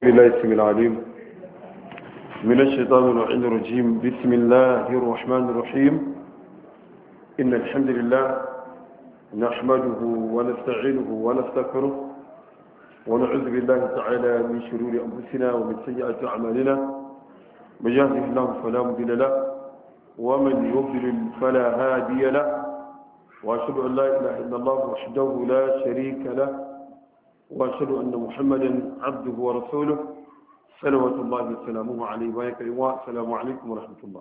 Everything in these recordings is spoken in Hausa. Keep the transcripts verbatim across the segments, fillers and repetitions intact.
بالله السميع العليم من الشيطان الرجيم. بسم الله الرحمن الرحيم. إن الحمد لله نحمده ونستعينه ونستغفره ونعوذ بالله تعالى من شرور أنفسنا ومن سيئات أعمالنا. من يهده الله فلا مضل له ومن يضلل فلا هادي له، وأشهد أن لا إله إلا الله وحده لا شريك له، وأشهد أن محمدا عبده ورسوله صلوات الله وسلامه عليه وبركاته. السلام عليكم ورحمة الله.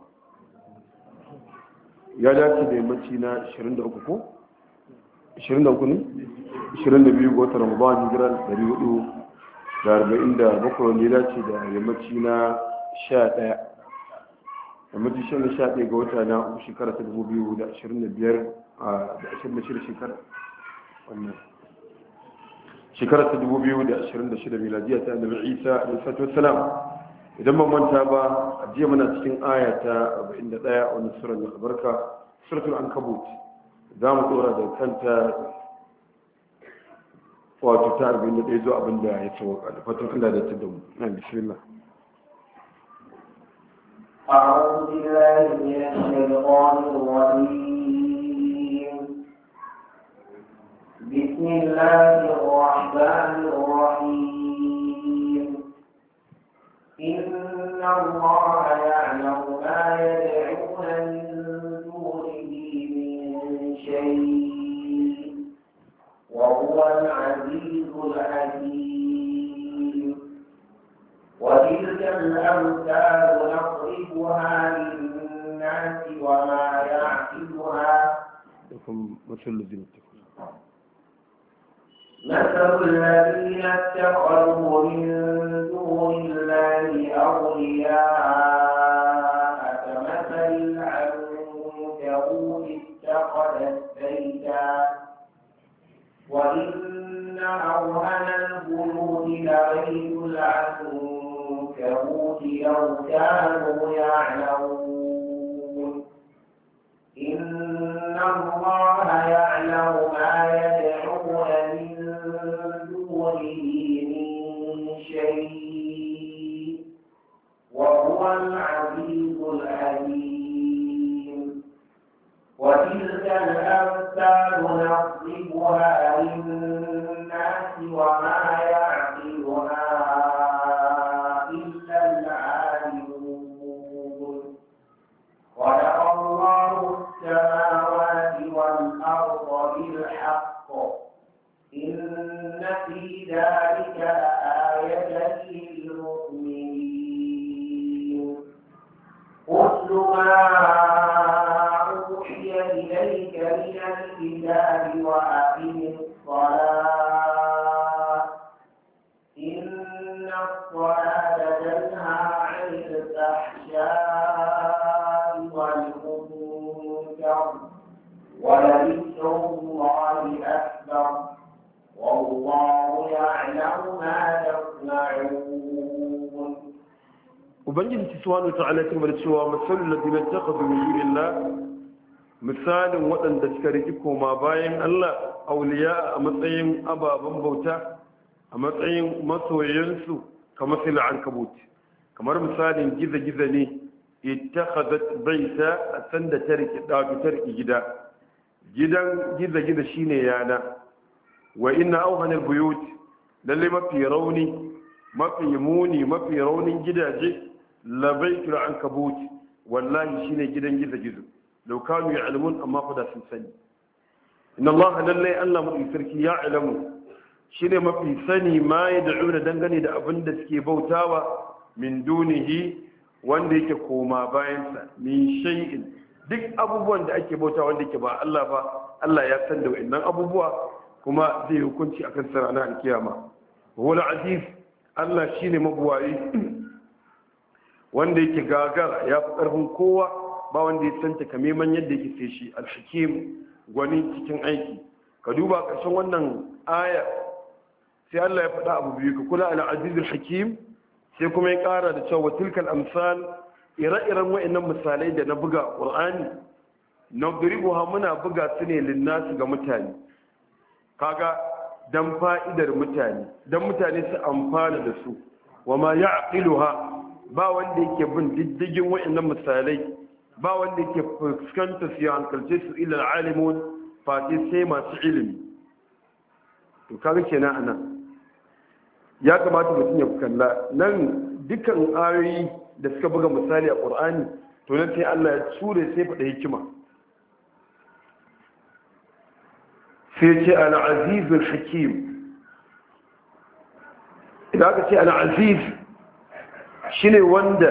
يا dace da yammaci na ashirin da uku ko ashirin da uku ne ashirin da biyu ga watan Ramadan hijira ɗari hudu da arba'in da bakwai, ne dace da yammaci na sha ɗaya yammaci sha ɗaya ga wata na uku shekara ta dubu biyu da ashirin da biyar da ashirin da shida shekara wannan shekara ta dubu biyu da ashirin da shida miladiya ta annabi Isa alaihi salatu wassalam. Idan ban manta ba, a jiya muna cikin aya ta arba'in da ɗaya a wannan sura mai albarka, suratul ankabut. za mu tsora da kanta wato ta arba'in da ɗaya zuwa abin da ya sauka da fatan Allah da ta damu. Na bismillah. أعوذ بالله من الشيطان الرجيم. بسم الله الرحمن الرحيم. إن الله يعلم ما يدعون من دونه من شيء وهو العزيز الحكيم. وتلك الأمثال نضربها للناس وما يعقلها مثل الذين مثل الذين اتخذوا من دون الله أولياء كمثل العنكبوت اتخذت بيتا وإن أوهن البيوت لبيت العنكبوت لو كانوا يعلمون. إن الله يعلم ما يدعون من دونه من شيء وهو العزيز الحكيم. وتلك الأمثال نضربها للناس وما يعقلها إلا العالمون. خلق الله السماوات والأرض بالحق إن في ذلك لآية للمؤمنين. اتل ما أوحي إليك من الكتاب وأقم الصلاة إن الصلاة تنهى عن الفحشاء والمنكر ولذكر الله أكبر والله يعلم ما تصنعون. ubangiji subhanahu wa ta'ala kuma da cewa masalul ladina takhadhu min dunillah, misalin waɗanda suka riki koma bayan Allah auliya a matsayin ababen bauta, a matsayin masoyansu, kamar sil ankabut, kamar misalin giza-giza ne ittakhadhat baita, a sanda ta riki datu ta riki gida. Gidan giza-giza shine yana. Wa inna awhanal buyut, lalle mafi rauni, mafi muni, mafi raunin gidaje labaitul ankabut, wallahi shine gidan gizo-gizo. law kanu ya'lamun, amma fa da sun sani. inna allaha lalle Allah mai sarki ya alamu, shine mafi sani ma yad'una dangane da abin da suke bautawa min dunihi, wanda yake koma bayan sa, min shay'in, duk abubuwan da ake bautawa wanda yake ba Allah ba, Allah ya san da wannan abubuwa kuma zai hukunci akan sa ranar alkiyama. wal aziz, Allah shine mabuwayi wanda yake gagara, ya fi ƙarfin kowa, ba wanda ya santa kameman yadda yake sai shi. Al-Hakim, gwani cikin aiki. Ka duba ƙarshen wannan aya sai Allah ya faɗa abu biyu, ka kula al-Aziz al-Hakim, sai kuma ya ƙara da cewa tilkal amsal, ire-iren wa'annan misalai da na buga Qur'ani nadribuha, muna buga su ne linnasu ga mutane. Kaga dan fa'idar mutane, dan mutane su amfana da su. wa ma ya'qiluha ba wanda yake bin diddigin wa'annan misalai ba wanda yake fuskanta su ya hankalce su ila alimun fati sai masu ilimi to kaga kenan anan ya kamata mutum ya kalla nan dukkan ayoyi da suka buga misali a Qur'ani to nan sai Allah ya tsure sai faɗa hikima sai ce al-azizul hakim idan aka ce al-aziz shine wanda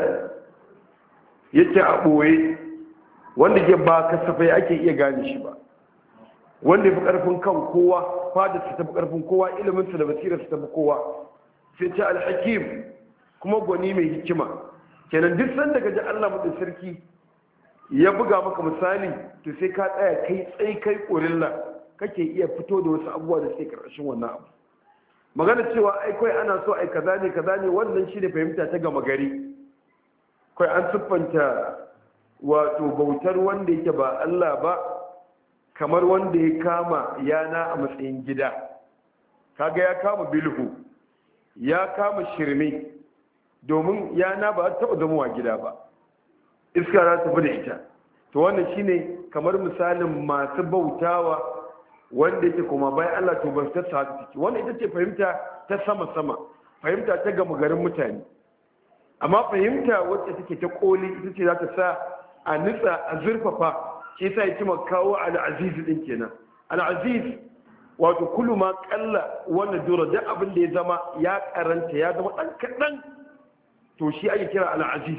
yake a ɓoye wanda ke ba kasafai ake iya gane shi ba wanda ya fi ƙarfin kan kowa fadarsa ta fi ƙarfin kowa iliminsa da basirarsa ta fi kowa sai ce alhakim kuma gwani mai hikima kenan duk sanda ka ji Allah mutum sarki ya buga maka misali to sai ka tsaya kai tsaye kai ƙorilla kake iya fito da wasu abubuwa da suke ƙarƙashin wannan abu magana cewa ai kai ana so ai kaza ne kaza ne wannan shi ne fahimta ta gama gari kai an siffanta wato bautar wanda yake ba Allah ba kamar wanda ya kama yana a matsayin gida kaga ya kama bilhu ya kama shirme domin yana ba ta taba zama gida ba iska za ta fi da ita to wannan shine kamar misalin masu bautawa wanda yake kuma bayan Allah to ba ta sa ta ciki wannan ita ce fahimta ta sama sama fahimta ta gama garin mutane amma fahimta wacce take ta koli ita ce za ta sa a nitsa a zurfafa shi yasa yake kawo al-aziz din kenan al-aziz wato kullu ma qalla wannan dora da abin da ya zama ya karanta ya zama dan kadan to shi ake kira al-aziz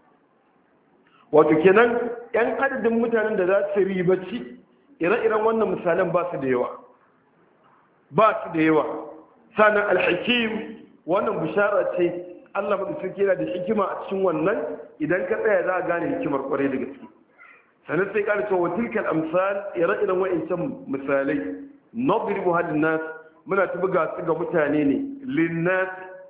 wato kenan yan adadin mutanen da za su ribaci ire-iren wannan misalan ba su da yawa ba su da yawa sanan al-hakim wannan bishara ce Allah madaukakin yana da hikima a cikin wannan idan ka tsaya za a gane hikimar kwarai da gaske sannan sai ƙara cewa tilkal amsal ire-iren wa'ancan misalai nadribu halin nas muna ta buga su ga mutane ne linnas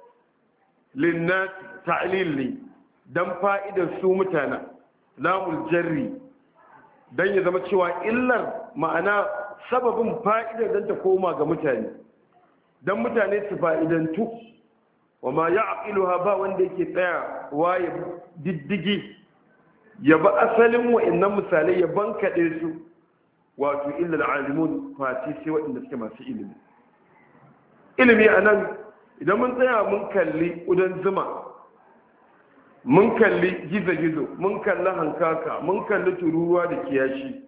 linnas ta'lil ne dan fa'idar su mutana lamul jarri dan ya zama cewa illar ma'ana sababin fa'idar dan ta koma ga mutane dan mutane su fa'idantu wa ma ya'qiluha ba wanda yake tsaya waye diddigi ya ba asalin wa'annan misalai ya bankade su wato illa alalimun fati sai waɗanda suke masu ilimi ilimi anan idan mun tsaya mun kalli udan zuma mun kalli gizo-gizo mun kalli hankaka mun kalli tururuwa da kiyashi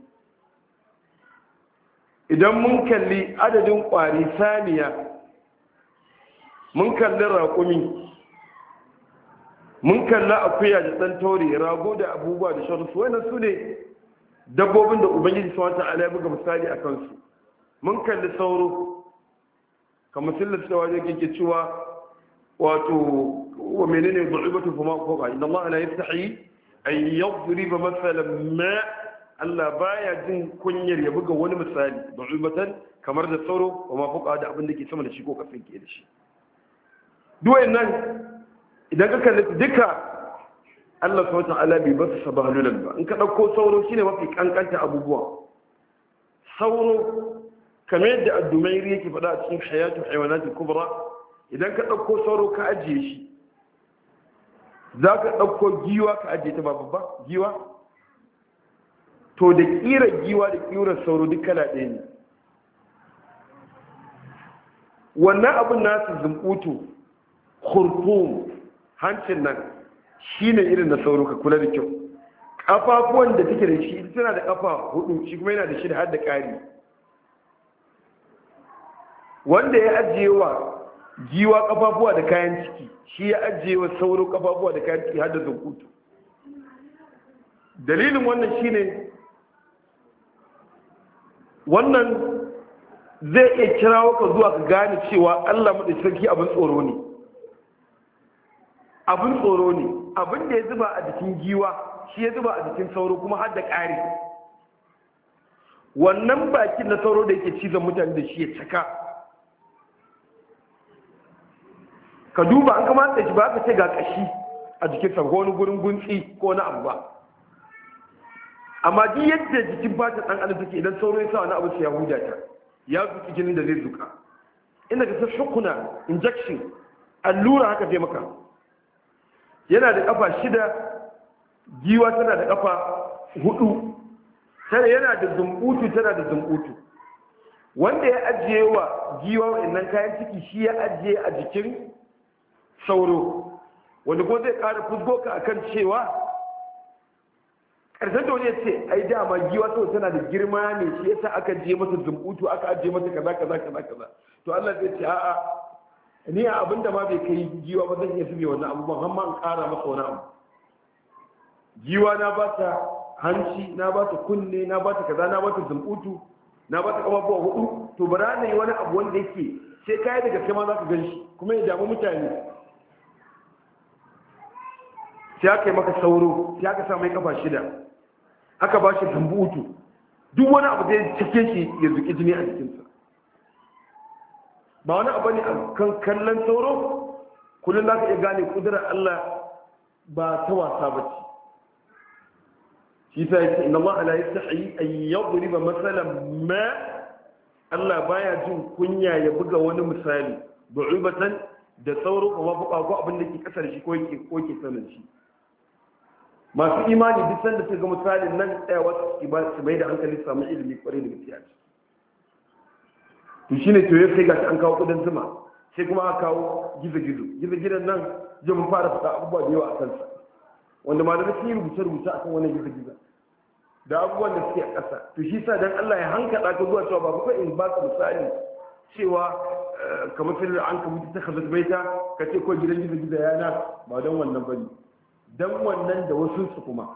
idan mun kalli adadin ƙwari saniya mun kalli raƙumi mun kalli akuya da ɗan taure rago da abubuwa da shansu wannan su ne dabbobin da ubangiji su wata ala ya buga misali a kansu mun kalli sauro kamar sillar cewa zai kike cewa wato wa menene du'ibatu fa ma qawa inna Allah la yastahi an yadriba masalan ma Allah baya jin kunyar ya buga wani misali du'ibatan kamar da sauro wa ma fuqa da abin da ke sama da shi ko kafin ke da shi duwayen nan idan ka kalli duka Allah subhanahu wa ta'ala bai basu sabahalulan ba in ka dauko sauro shine mafi kankanta abubuwa sauro kamar yadda ad-dumairi yake faɗa a cikin hayatu hayawanatul kubra idan ka dauko sauro ka ajiye shi zaka dauko giwa ka ajiye ta ba babba giwa to da kira giwa da kira sauro duk kala ɗaya ne wannan abun nasu zumbutu khurfum hancin nan shine irin na sauro ka kula da kyau kafafuwan da take da shi ita tana da kafa hudu shi kuma yana da shi da har da ƙari wanda ya ajiye wa giwa kafafuwa da kayan ciki shi ya ajiye wa sauro kafafuwa da kayan ciki har da zunkutu dalilin wannan shine wannan zai iya kirawo ka zuwa ka gane cewa Allah madaukakin sarki abin tsoro ne abin tsoro ne abin da ya zuba a jikin giwa shi ya zuba a jikin sauro kuma har da ƙari wannan bakin na sauro da yake cizon mutane da shi ya caka ka duba an kamata shi ba ka ce ga kashi a jikin sa wani gurin guntsi ko na abu ba amma duk yadda jikin fata ɗan adam take idan sauro ya sa wani abu sai ya huda ta ya zuki jinin da zai zuka inda ka san shukuna injection allura haka zai maka yana da kafa shida, giwa tana da kafa hudu, tana yana da zumbutu tana da zumbutu. Wanda ya ajiye wa giwa wannan kayan ciki shi ya ajiye a jikin sauro, wanda ko zai ƙara fusgo ka akan cewa ƙarshen da wani ya ce ai dama giwa sau tana da girma ne shi yasa aka je masa zumbutu aka ajiye masa kaza kaza kaza kaza. To Allah zai ce a'a ni a abin da ma bai kai giwa ba zan iya shige wannan abubuwan har ma in ƙara masa wani abu. Giwa na ba ta hanci, na ba ta kunne, na ba ta kaza, na ba ta zumbutu, na ba ta ƙafafuwa hudu. To bara na yi wani abu wanda yake sai kayi da gaske ma za ka gan shi kuma ya damu mutane. Sai aka yi maka sauro, sai aka sa mai kafa shida, aka ba shi zumbutu, duk wani abu zai cike shi ya zuki jini a jikinsa. Ba wani abu ne a kan kallon sauro kullum za ka iya gane kudurar Allah ba ta wasa ba ce. shi sa yake inna Allah la yastahi an yadriba masalan ma, Allah baya jin kunya ya buga wani misali du'ubatan da sauro kuma buka ko abin da ke kasar shi ko yake ko ke sanin shi. Masu imani duk sanda suka ga misalin nan tsaya wasu su bai da hankali su samu ilimi kwarai da gaskiya. To shine to yau sai gashi an kawo kudin zuma, sai kuma aka kawo gizo-gizo. Gizo-gizon nan je mun fara fita abubuwa da yawa a kansa, wanda malamai sun yi rubuce-rubuce akan wannan gizo-gizo da abubuwan da suke a ƙasa. To shi sa dan Allah ya hankala ka zuwa cewa ba kai in ba ka misali cewa kamar sai da an ka mutu ta kaza baita ka ce ko gidan gizo-gizo yana ba don wannan bane, dan wannan da wasu su kuma.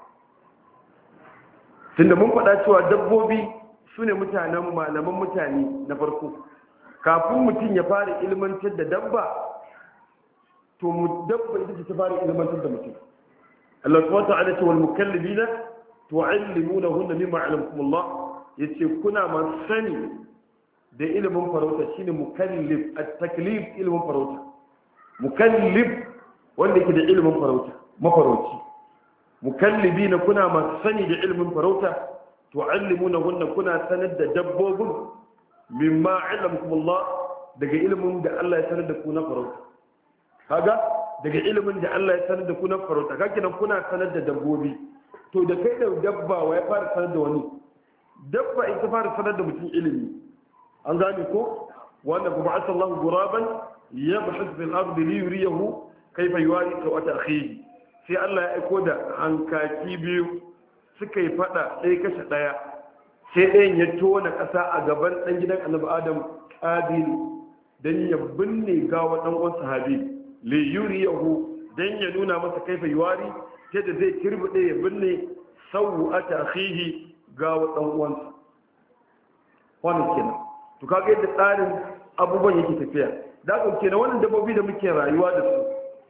Tunda mun faɗa cewa dabbobi su ne mutanen malaman mutane na farko. Kafin mutum ya fara ilmantar da dabba, to mu dabba ita ce ta fara ilmantar da mutum. Allah subhanahu wa ta'ala ce wal mukallibina tu'allimunahunna mimma 'allamakumullah, yace kuna ma sani da ilimin farauta shine mukallib. At-taklif ilimin farauta, mukallib wanda yake da ilimin farauta, mafarauci. Mukallibina kuna ma sani da ilimin farauta, tu'allimunahunna kuna sanar da dabbobin mimma 'allamakumullah daga ilimin da Allah ya sanar da ku na farauta. Kaga daga ilimin da Allah ya sanar da ku na farauta, kake nan kuna sanar da dabbobi. To da kai da dabba wa ya fara sanar da wani? Dabba ita fara sanar da mutum ilimi. An gane ko wanda ku ba'atha Allahu ghuraban yabhath fil ardi li yuriyahu kayfa yuwari sawata akhihi. Sai Allah ya aiko da hankaki biyu suka yi fada ɗaya kashe ɗaya, sai ɗayan ya tona ƙasa a gaban ɗan gidan annabi Adam Qabil dan ya binne gawa ɗan uwan sahabi li yuriyahu dan ya nuna masa kaifa yuwari yadda zai kirbuɗe ya binne sawata akhihi gawa ɗan uwansa. Wannan kenan. To kaga yadda tsarin abubuwan yake tafiya. Da haka kenan wannan dabbobi da muke rayuwa da su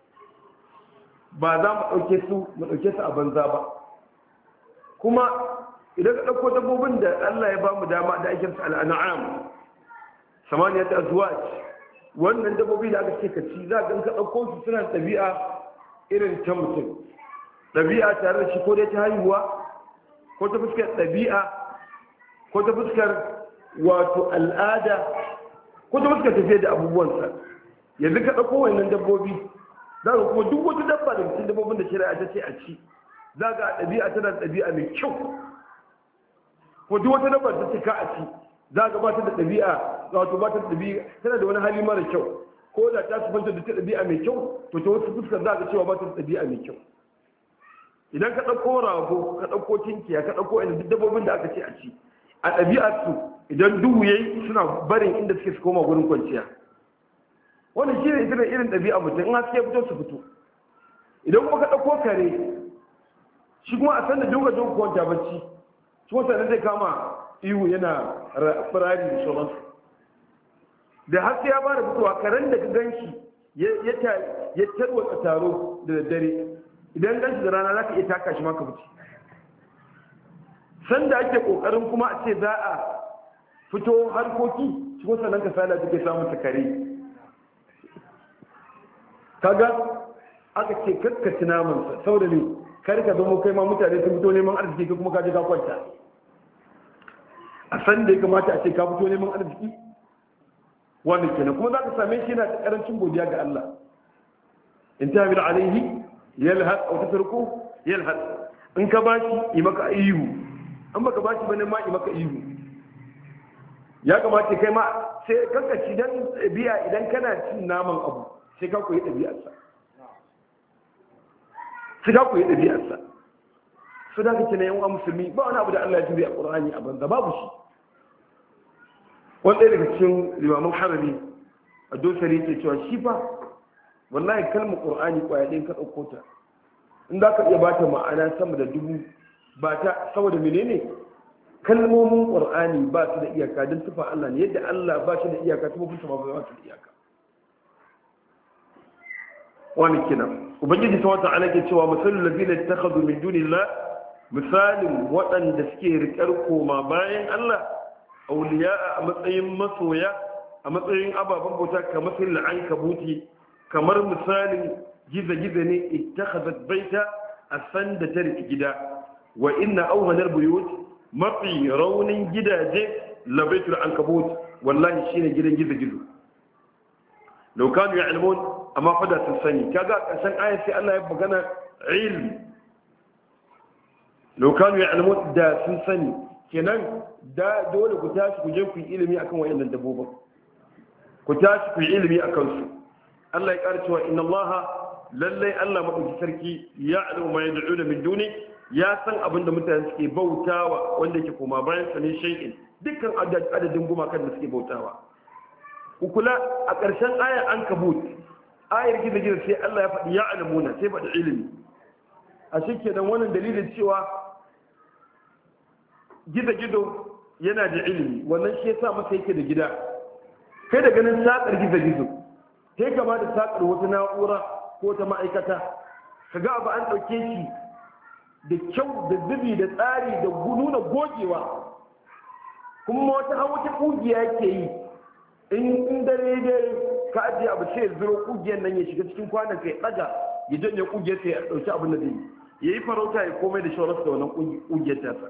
ba za mu ɗauke su mu ɗauke su a banza ba. Kuma idan ka ɗauko dabbobin da Allah ya ba mu dama da ake su al'an'am samaniyat azwaj, wannan dabbobi da aka ce ka ci za ka ɗauko su suna ɗabi'a irin ta mutum, ɗabi'a tare da shi ko dai ta haihuwa ko ta fuskar ɗabi'a ko ta fuskar wato al'ada ko ta fuskar tafiya da abubuwansa. Yanzu ka ɗauko wannan dabbobi za ka kuma duk wata dabba da cikin dabbobin da shari'a ta ce a ci za ka ɗabi'a tana da ɗabi'a mai kyau, ko duk wata dabba ta ce ka a ci za ka ba ta da ɗabi'a wato ba ta da ɗabi'a tana da wani hali mara kyau, ko da ta sufanta da ta ɗabi'a mai kyau to ta wasu fuskar za ka cewa ba ta da ɗabi'a mai kyau. Idan ka ɗauko rago ka ɗauko tinkiya ka ɗauko inda duk dabbobin da aka ce a ci a ɗabi'ar su idan duhu yayi suna barin inda suke su koma gurin kwanciya. Wannan shi ne ita irin ɗabi'a mutum in haske fito su fito. Idan kuma ka ɗauko kare shi kuma a san da duka duka kwanta bacci shi kuma sannan zai kama ihu yana firari da sauransu. Da haske ya fara fitowa karen da ka gan shi ya tarwatsa taro da daddare, idan gan shi da rana za ka iya taka shi maka fice. Sanda ake ƙoƙarin kuma a ce za a fito harkoki shi kuma sannan ka sala take samun ta kare. Kaga aka ce kakkaci namansa saboda ne kar ka zama kai ma mutane sun fito neman arziki ka kuma ka je ka kwanta. A san da ya kamata a ce ka fito neman arziki wannan kenan, kuma za ka same shi yana da karancin godiya ga Allah. In ta hamil alaihi yalhad aw tatruku yalhad in ka bashi yi maka ihu an baka bashi bane ma yi maka ihu ya kamata kai ma sai kanka ci dan biya idan kana cin naman abu sai ka koyi ɗabi'arsa sai ka koyi ɗabi'arsa su da kake na yan musulmi ba wani abu da Allah ya jure a Qur'ani a banza babu shi wanda daga cikin limamin harami a dosari ke cewa shi fa wallahi kalmar Qur'ani kwaya ɗin ka ɗauko ta in za ka iya ba ta ma'ana sama da dubu ba ta saboda menene kalmomin Qur'ani ba su da iyaka don tufa Allah ne yadda Allah ba shi da iyaka tufa kuma ba su da iyaka wani kina ubangiji ta wata ala ke cewa misalul ladina ittakhadhu min dunillah misalin waɗanda suke rikar koma bayan Allah auliya a matsayin masoya a matsayin ababen bauta kamar sun la'ankabuti kamar misalin giza-giza ne ittakhadhat baita a sanda ta riki gida wa inna awhanar buyut mafi raunin gidaje labaitul ankabut wallahi shine gidan giza-gizo law kanu ya'lamun amma fada sun sani kaga kasan ayat sai Allah ya magana ilm law kanu ya'lamun da sun sani kenan da dole ku tashi ku je ku yi ilimi akan wayannan dabbobin ku tashi ku yi ilimi akan su Allah ya ƙara cewa inna Allah lallai Allah madauki sarki ya'lamu ma yad'una min duni ya san abin da mutane suke bautawa wanda yake koma bayan sa ne shay'in dukkan adadin gumakan da suke bautawa ku kula a ƙarshen ayar ankabut ayar gizo-gizo sai Allah ya faɗi ya'lamuna sai faɗi ilimi a shi kenan wannan dalilin cewa gizo-gizo yana da ilimi wannan shi yasa masa yake da gida kai da ganin sakar gizo-gizo sai kama da sakar wata na'ura ko ta ma'aikata kaga abu an ɗauke shi da kyau da zubi da tsari da nuna gogewa kuma wata hawa ta ƙugiya yake yi in dare dai ka ajiye abu sai zuro ƙugiyar nan ya shiga cikin kwanan kai ɗaga ya janye ƙugiyar sai ya ɗauki abin da zai ya yi farauta ya komai da shawararsa da wannan ƙugiyar tasa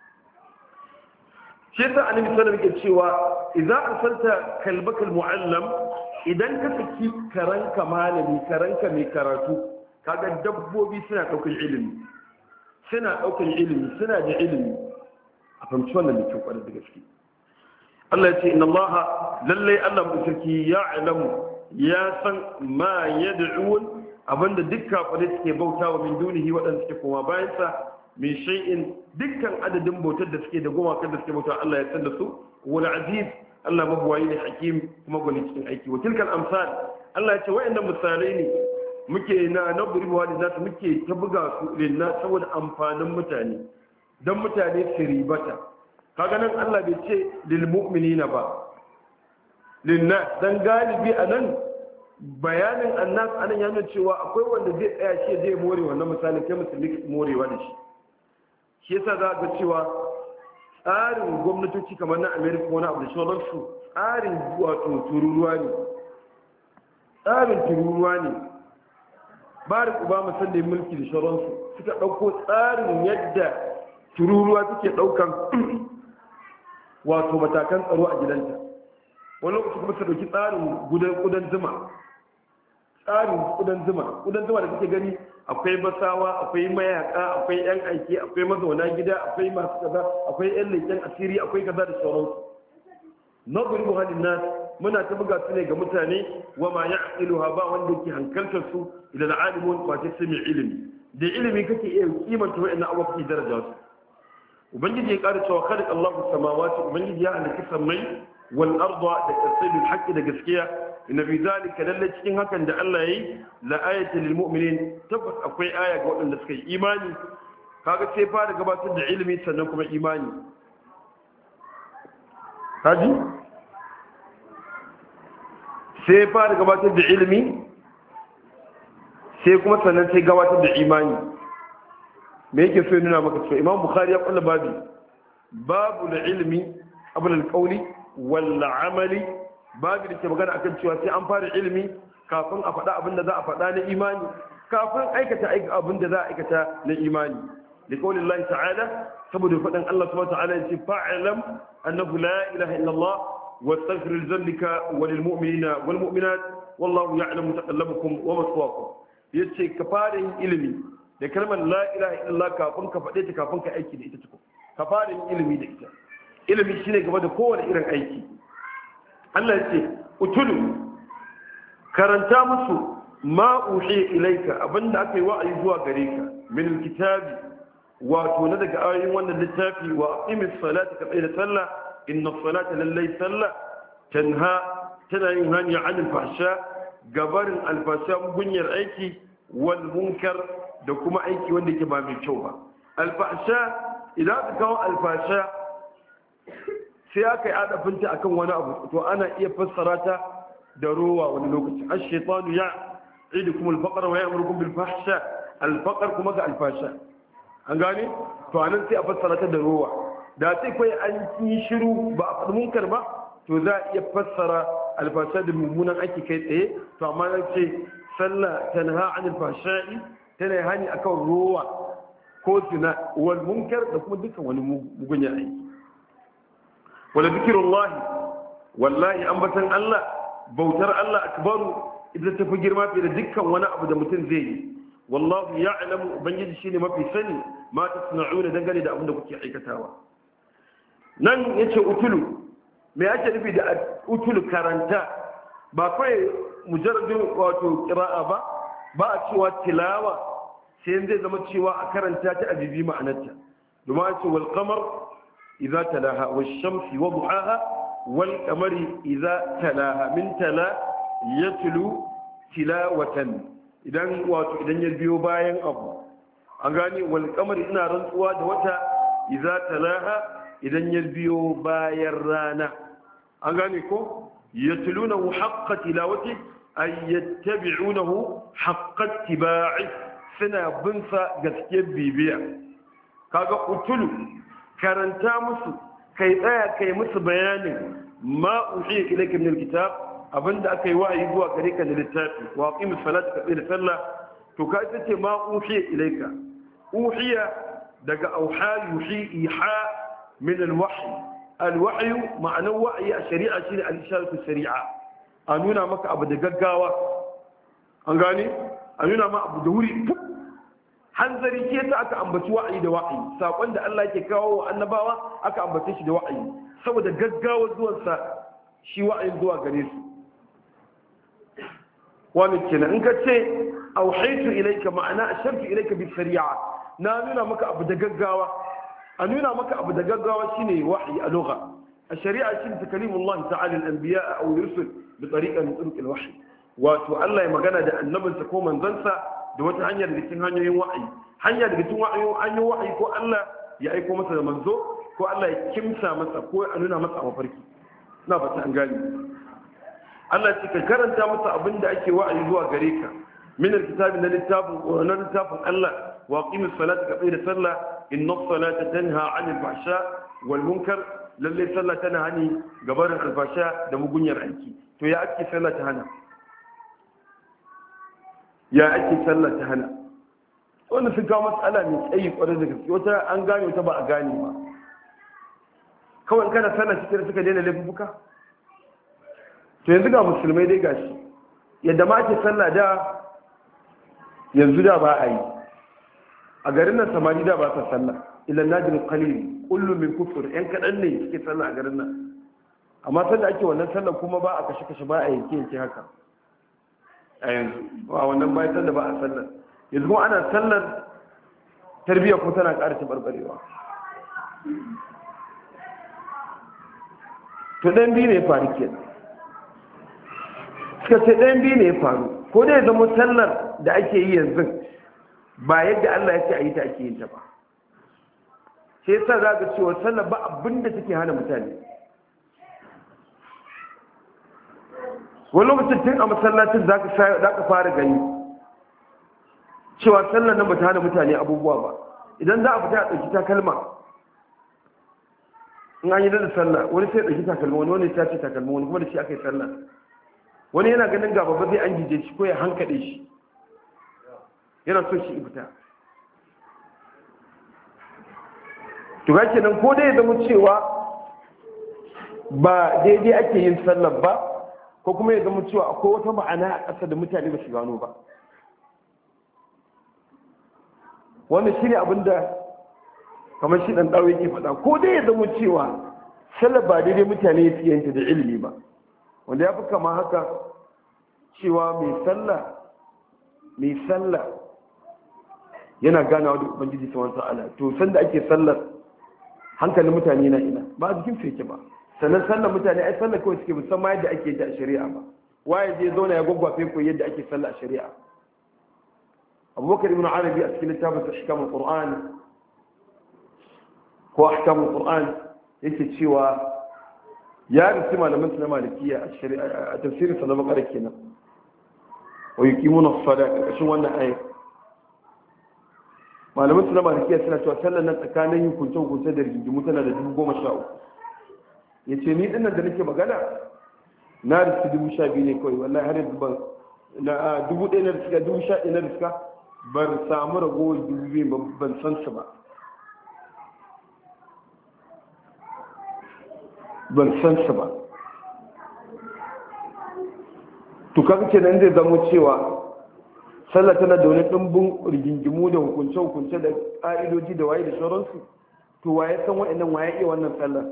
shi yasa annabi sallallahu alaihi wasallam yake cewa idza arsalta kalbaka almuallam idan ka saki karanka malami karanka mai karatu kaga dabbobi suna daukar ilimi suna daukar ilimi suna da ilimi a fahimci wannan da kyau kwarai da gaske Allah ya ce inna Allah lalle Allah mu sarki ya alamu ya san ma yad'un abinda dukkan kwarai suke bautawa min dunihi wadanda suke koma bayan sa min shay'in dukkan adadin bautar da suke da gumakan da suke bauta Allah ya san da su wal aziz Allah mabuwayi ne hakim kuma gwani cikin aiki wa tilkal amsal Allah ya ce wayannan misalai ne muke na nadribu wa linnas muke ta buga su linnas saboda amfanin mutane dan mutane su ribata kaga nan Allah bai ce lil mu'minina ba linnas dan galibi anan bayanin annas anan ya nuna cewa akwai wanda zai tsaya shi zai more wannan misalin kai musulmi morewa da shi shi yasa za ga cewa tsarin gwamnatoci kamar na america wani abu da shawararsu tsarin wato tururuwa ne tsarin tururuwa ne barin obama sanda yin mulki da shawararsu suka ɗauko tsarin yadda tururuwa suke ɗaukan wato matakan tsaro a gidanta wani lokaci kuma su ɗauki tsarin gudan zuma tsarin kudan zuma kudan zuma da kake gani akwai basawa akwai mayaka akwai yan aiki akwai mazauna gida akwai masu kaza akwai yan leken asiri akwai kaza da sauransu na gurbu halin nas muna ta buga su ne ga mutane wa ma ya'qiluha ba wanda yake hankaltar su ila al'alimun fa ta sami ilimi da ilimi kake iya kimanta wa'annan abubuwa kake daraja su ubangiji ya ƙara cewa khaliq Allahu samawati ubangiji ya halaka samai wal arda da kasai bil haqqi da gaskiya inna fi zalika lalle cikin hakan da Allah yayi la ayatul lil mu'minin tabbas akwai aya ga waɗanda suka yi imani kaga sai fara gabatar da ilimi sannan kuma imani haji sai fara gabatar da ilimi sai kuma sannan sai gabatar da imani me yake so ya nuna maka so Imam Bukhari ya kulla babi babu da ilimi abul al-qawli wal amali babu da ke magana akan cewa sai an fara ilimi kafin a faɗa abin da za a faɗa na imani kafin aikata abin da za a aikata na imani da kawalin Allah ta'ala saboda faɗin Allah subhanahu wa ta'ala ya ce fa'alam annahu la ilaha illallah wa astaghfir li dhanbika wa lil mu'minina wal mu'minat wallahu ya'lamu taqallabakum wa maswaakum yace ka fara yin ilimi da kalmar la ilaha illallah kafin ka faɗe ta kafin ka aiki da ita tuko ka fara yin ilimi da ita ilimi shine gaba da kowane irin aiki Allah ya ce utulu karanta musu ma uhi ilaika abinda aka yi wa'ayi zuwa gare ka min alkitabi wato na daga ayoyin wannan littafi wa aqimis salata ka tsaya da sallah inna salata lallai sallah tanha tana yin hanya anil fahsha gabarin alfasha gunyar aiki wal munkar da kuma aiki wanda yake ba mai kyau ba alfasha idan aka kawo alfasha sai aka yi adafinta akan wani abu to ana iya fassara ta da rowa wani lokaci ash-shaytanu ya'idukum al-faqra wa ya'murukum bil fahsha al-faqr kuma ga alfasha an gane to anan sai a fassara ta da rowa da sai kai an yi shiru ba a faɗi munkar ba to za a iya fassara alfasha da mummunan aiki kai tsaye to amma nan ce sallah tanha anil fahsha'i tana hani akan rowa ko zina wal munkar da kuma dukkan wani mugunya aiki wala zikrullahi wallahi ambatan Allah bautar Allah akbaru idan tafi girma fiye da dukkan wani abu da mutum zai yi wallahu ya'lamu ubangiji shine mafi sani ma tasna'una dangane da abin da kuke aikatawa nan yace utulu me ake nufi da utulu karanta ba kai mujarradin wato qira'a ba ba a cewa tilawa sai zai zama cewa a karanta ta abibi ma'anarta domin a ce wal qamar idza talaha wash shamsi wa duhaha wal qamari idza talaha min tala yatlu tilawatan idan wato idan ya biyo bayan abu an gane wal qamari ina rantsuwa da wata idza talaha idan ya biyo bayan rana an gane ko yatlunahu haqqa tilawati ay yattabi'unahu haqqa ittiba'i suna bin sa gaskiyar bibiya kaga utulu karanta musu kai tsaya kai musu bayanin ma uhiya ilayka min alkitab abinda aka yi wa'ayi zuwa gare ka da littafi wa aqimus salata ka da sallah to ka ita ce ma uhiya ilayka uhiya daga auha yuhi iha min alwahyi alwahyu ma'anar wa'ayi a shari'a shine al-isharatu shari'a a nuna maka abu da gaggawa an gane a nuna ma abu da wuri hanzari ke ta aka ambaci wa'ayi da wa'ayi sakon da Allah ke kawo wa annabawa aka ambace shi da wa'ayi saboda gaggawa zuwansa shi wa'ayin zuwa gare su wani kenan in ka ce auhaitu ilaika ma'ana ashartu ilaika bi shari'a na nuna maka abu da gaggawa a nuna maka abu da gaggawa shine wahyi a lugha a shari'a shine takalimullah ta'ala al-anbiya aw rusul bi tariqa min turuq al-wahyi wato Allah ya magana da annabinsa ko manzansa da wata hanyar da cikin hanyoyin wa'ayi hanya daga cikin hanyoyin wa'ayi ko Allah ya aiko masa da manzo ko Allah ya kimsa masa ko ya nuna masa a mafarki ina fata an gani Allah ce ka karanta masa abin da ake wa'ayi zuwa gare ka min alkitabi na littafin na littafin Allah wa qimis salata ka da sallah inna salata tanha 'anil fahsha wal munkar lalle sallah tana hani gabarin alfasha da mugunyar aiki to ya ake sallah ta hana ya ake sallah ta hana wannan sun kawo matsala mai tsayi kwarai da gaske wata an gane wata ba a gane ba kawai kana sallah cikin suka daina laifuka to yanzu ga musulmai dai gashi yadda ma ake sallah da yanzu da ba a yi a garin nan samari da ba sa sallah illa nadir qalil kullu min kufur yan kadan ne suke sallah a garin nan amma sanda ake wannan sallah kuma ba a kashe kashe ba a yanke yanke haka a yanzu a wannan bayan sallah ba a sallah yanzu kuma ana sallar tarbiyya ko tana ƙara tabarbarewa to dan biyu ne ya faru kenan suka ce ɗayan biyu ne ya faru ko da ya zama sallar da ake yi yanzu ba yadda Allah ya ce a yi ta ake yin ta ba sai yasa za ka cewa sallar ba abin da take hana mutane wani lokacin tun a masallacin za ka fara gani cewa sallar nan ba ta hana mutane abubuwa ba idan za a fita a ɗauki takalma in an yi da sallah wani sai ɗauki takalma wani wani ta ce takalma wani kuma da shi aka yi sallah wani yana ganin gaba ba zai an gije shi ko ya hankaɗe shi yana so shi fita to ga kenan ko dai ya zama cewa ba daidai ake yin sallar ba ko kuma ya zama cewa akwai wata ma'ana a ƙasa da mutane ba su gano ba wannan shine abinda kamar shi dan dawo yake faɗa, ko dai ya zama cewa sallar ba daidai mutane ya yanta da ilimi ba, wanda ya fi kama haka cewa mai sallah mai sallah yana ganawa da ubangiji subhanahu ta'ala, to sanda ake sallar hankalin mutane na ina ba a jikin feke ba, sannan sallar mutane ai sallar kawai suke musamman yadda ake ta a shari'a ba, waye zai zauna ya gwaggwafe ko yadda ake sallah a shari'a. abubakar ibn arabi a cikin littafin ahkamul qur'an ko ahkamul qur'an yake cewa ya rubuta malaman na malikiya a shari'a a tafsirin sa na bakara kenan, wa yuqimuna as-salata kashin wannan ayat malaman su na malikiya suna cewa sallar nan tsakanin yin kunce-kunce da rigingimu tana da dubu goma sha uku. ya ce ni dinnan da nake magana na riski dubu sha biyu ne kawai, wallahi har yanzu ban na dubu ɗaya na riska dubu sha ɗaya na riska ban samu ragowar dubu biyu ban san su ba ban san su ba to kaga kenan zai zamo cewa sallah tana da wani ɗimbin rigingimu da hukunce-hukunce da ƙa'idoji da waye da sauransu, to waye san wa'annan waye iya wannan sallah,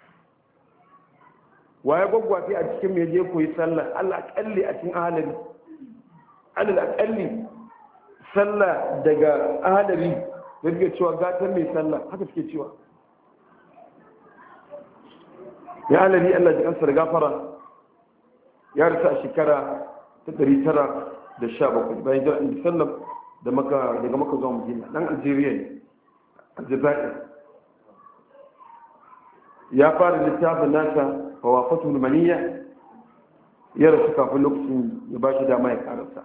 waye gwaggwafi a cikin mai je koyi sallah Allah akalli a cikin ahalari, Allah akalli sallah daga ahalari da suke cewa gatan mai sallah haka suke cewa ya ahalari Allah ji kansa da gafara ya rasa a shekara ta ɗari tara da sha bakwai bayan jira inda sallam da maka daga maka zuwa madina dan algeria ne aljazair ya fara littafin nasa fawafatu lumaniya ya rasu kafin lokacin ya ba shi dama ya karasa.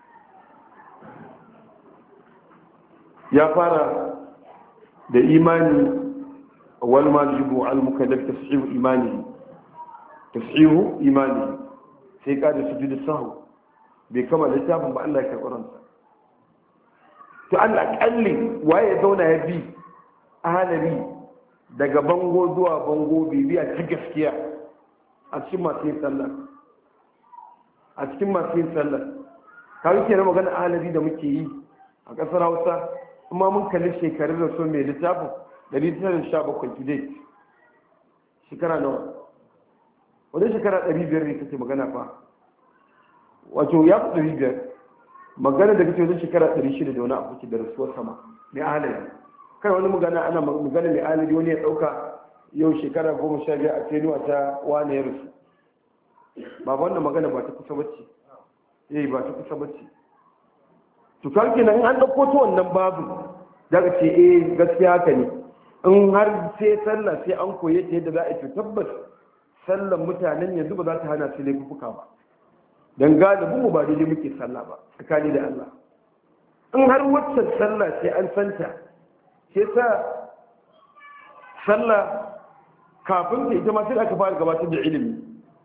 Ya fara da imani wal majibu al mukallaf tashihu imani tashihu imani sai ka da sujudu sahu bai kama littafin ba Allah ya karɓi ransa. To Allah kalli waye ya zauna ya bi ahalari daga bango zuwa bango bibiya ta gaskiya a cikin masu yin sallah a cikin masu yin sallah kawai ke na magana ahalari da muke yi a ƙasar Hausa kuma mun kalli shekarun da so mai littafin ɗari tara da sha bakwai today shekara nawa wadda shekara ɗari biyar ne kake magana fa wato ya fi ɗari biyar magana da kake wajen shekara ɗari shida da wani abu ke da rasuwar sama mai ahalari kai wani magana ana magana mai ahalari wani ya ɗauka yau shekara goma sha biyar a tenuwa ta wane ya rasu ba wannan magana ba ta kusa bacci eh ba ta kusa bacci to kan kenan an ɗauko ta wannan babu daga ce eh gaskiya haka ne in har sai sallah sai an koye ta yadda za a yi tabbas sallan mutanen yanzu ba za ta hana su laifuka ba dan galibin mu ba daidai muke sallah ba tsakani da Allah in har waccan sallah sai an santa sai sa sallah kafin ta ita ma sai da aka fara gabatar da ilimi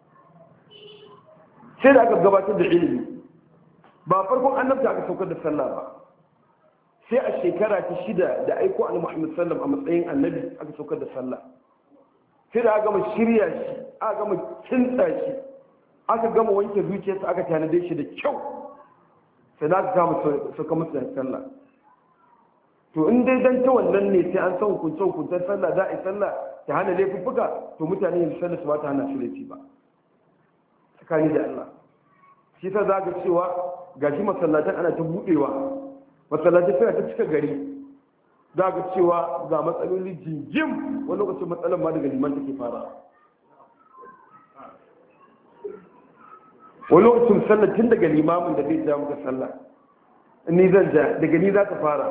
sai da aka gabatar da ilimi ba farkon annabta aka saukar da sallah ba sai a shekara ta shida da aiko annabi Muhammad sallam a matsayin annabi aka saukar da sallah sai da aka gama shirya shi aka gama kinta shi aka gama wanke zuciyarsa aka tanade shi da kyau sai da aka gama sauka musu da sallah to in dai dan ta wannan ne sai an san hukunce hukuncen sallah za a yi sallah ta hana laifuffuka to mutane yanzu sallah su ba ta hana su laifi ba tsakani da Allah shi ta zaga cewa gashi masallatan ana ta budewa masallatan suna ta cika gari zaga cewa ga matsaloli jinjim wani lokacin matsalan ma daga liman take fara wani lokacin sallah tun daga limamin da zai ja muka sallah ni zan ja daga ni za ta fara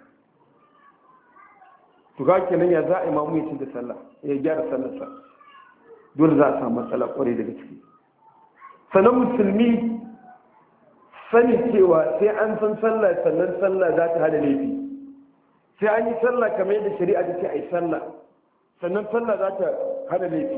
to ga kenan ya za a imamu ya ci da sallah ya gyara sallarsa dole za a samu matsala kwarai daga ciki sannan musulmi sani cewa sai an san sallah sannan sallah za ta hada laifi sai an yi sallah kamar yadda shari'a ta ce a yi sallah sannan sallah za ta hada laifi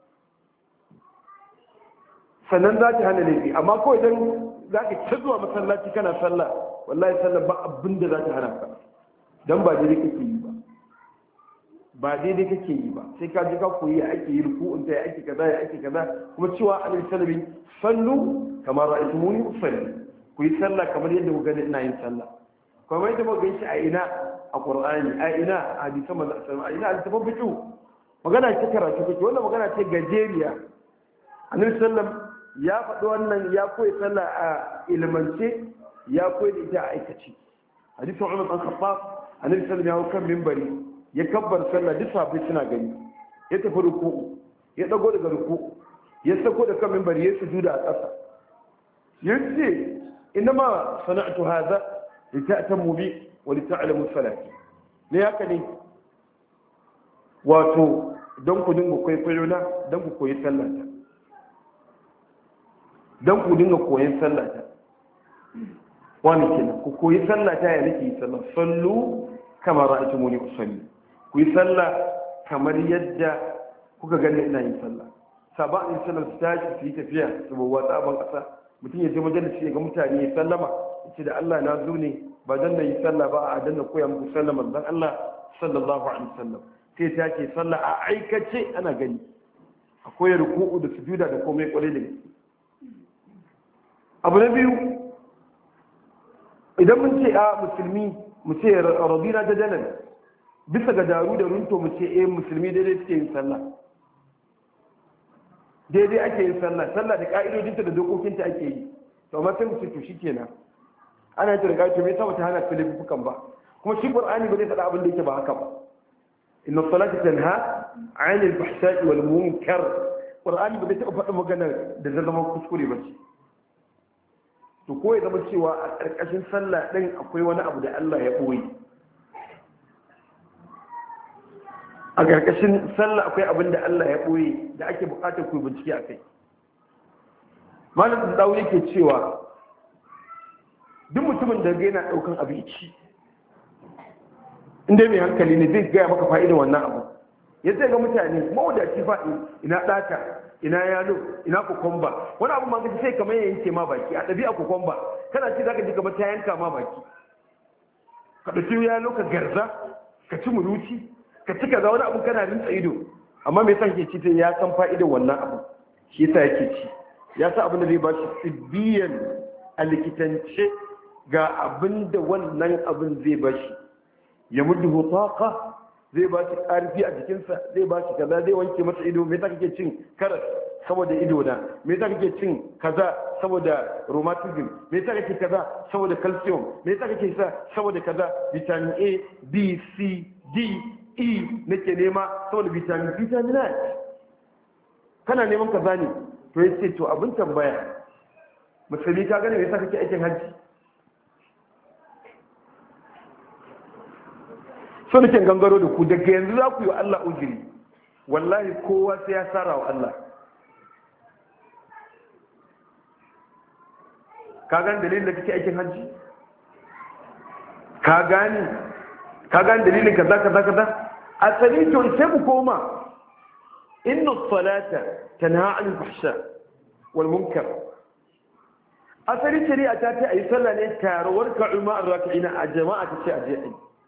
sannan za ta hana laifi amma kawai don za ka ta zuwa masallaci kana sallah wallahi sallah ba abin da za ta hana ka don ba daidai kake yi ba ba daidai kake yi ba sai ka ji ka koyi ya ake yi ruku'un ta ya ake kaza ya ake kaza kuma cewa annabi sallallahu alaihi wasallam sallu kamar ra'aytumuni usalli ku yi sallah kamar yadda ku gani ina yin sallah kuma yadda muka ganshi a ina a Qur'ani a ina a hadisan manzo sallallahu alaihi wasallam a ina a littafin fiqh magana ce karatu kake wannan magana ce gajeriya. Annabi sallam ya faɗi wannan ya koyi sallah a ilmance ya koyi da ita a aikace. Hadisin Umar bin Khattab Annabi sallam ya hau kan minbari ya kabbar sallah duk sahabbai suna gani ya tafi ruku'u ya dago daga ruku'u ya sako da kan minbari ya sujuda a ƙasa yace inma sana'tu hadha lita'tamu bi wa lita'lamu salati ne haka ne wato don ku dinga kwaikwayo na don ku koyi sallata don ku dinga koyin sallata wani kenan ku koyi sallata ya nake yi sallah sallu kamar ra'aytu muni usalli ku yi sallah kamar yadda kuka gani ina yin sallah sabanin sallar su tashi su yi tafiya su bawa tsaban ƙasa mutum ya je majalisi ya ga mutane ya sallama ya ce da Allah na zo ne ba dan na yi sallah ba a dan na koya muku sallama dan Allah sallallahu alaihi wasallam sai ta ke sallah a aikace ana gani akwai ruku'u da sujuda da komai kwarai da gaske. Abu na biyu idan mun ce a musulmi mu ce rabina da dalan bisa ga daru da runto mu ce eh musulmi daidai suke yin sallah daidai ake yin sallah sallah da ka'idodinta da dokokinta ake yi to amma sai mu ce to shikenan ana yin turga to me yasa wata hana filifukan ba kuma shi qur'ani ba zai faɗa abin da yake ba haka ba inna salata tanha 'anil fahsha'i wal munkar qur'ani ba zai taɓa faɗa magana da zai zama kuskure ba ce to ko ya zama cewa a ƙarƙashin sallah ɗin akwai wani abu da Allah ya ɓoye a ƙarƙashin sallah akwai abin da Allah ya ɓoye da ake buƙatar ku bincike a kai malam da dawo yake cewa duk mutumin da ga yana ɗaukan abinci inda mai hankali ne zai gaya maka fa'idar wannan abu ya zai ga mutane mawadaci faɗi ina ɗata ina yalo ina kokomba wani abu ma kace sai kamar ya yanke ma baki a ɗabi'a kokomba kana ci zaka ji kamar ta yanka ma baki ka ɗauki yalo ka garza ka ci muruci ka ci kaza wani abu kana rinsa ido amma me yasa kake ci sai ya san fa'idar wannan abu shi yasa yake ci ya sa abin da zai ba shi tsibbiyan a likitance ga abin da wannan abin zai ba shi ya muddu taqa zai ba shi ƙarfi a jikinsa zai ba shi kaza zai wanke masa ido me yasa kake cin karas saboda ido na me yasa kake cin kaza saboda rheumatism me yasa kake kaza saboda calcium me yasa kake sa saboda kaza vitamin A B C D E nake nema saboda vitamin vitamin A kana neman kaza ne to yace to abin tambaya musulmi ka gane me yasa kake aikin hajji so nake gangaro da ku daga yanzu za ku yi wa Allah ujiri wallahi kowa sai ya sara wa Allah ka gane dalilin da kake aikin hajji ka gane ka gane dalilin kaza kaza kaza asali to sai mu koma inna salata tanha 'anil fahsha wal munkar asali shari'a ta ce ayi sallah ne tarawar ka'uma ar-raki'ina a jama'a ta ce a je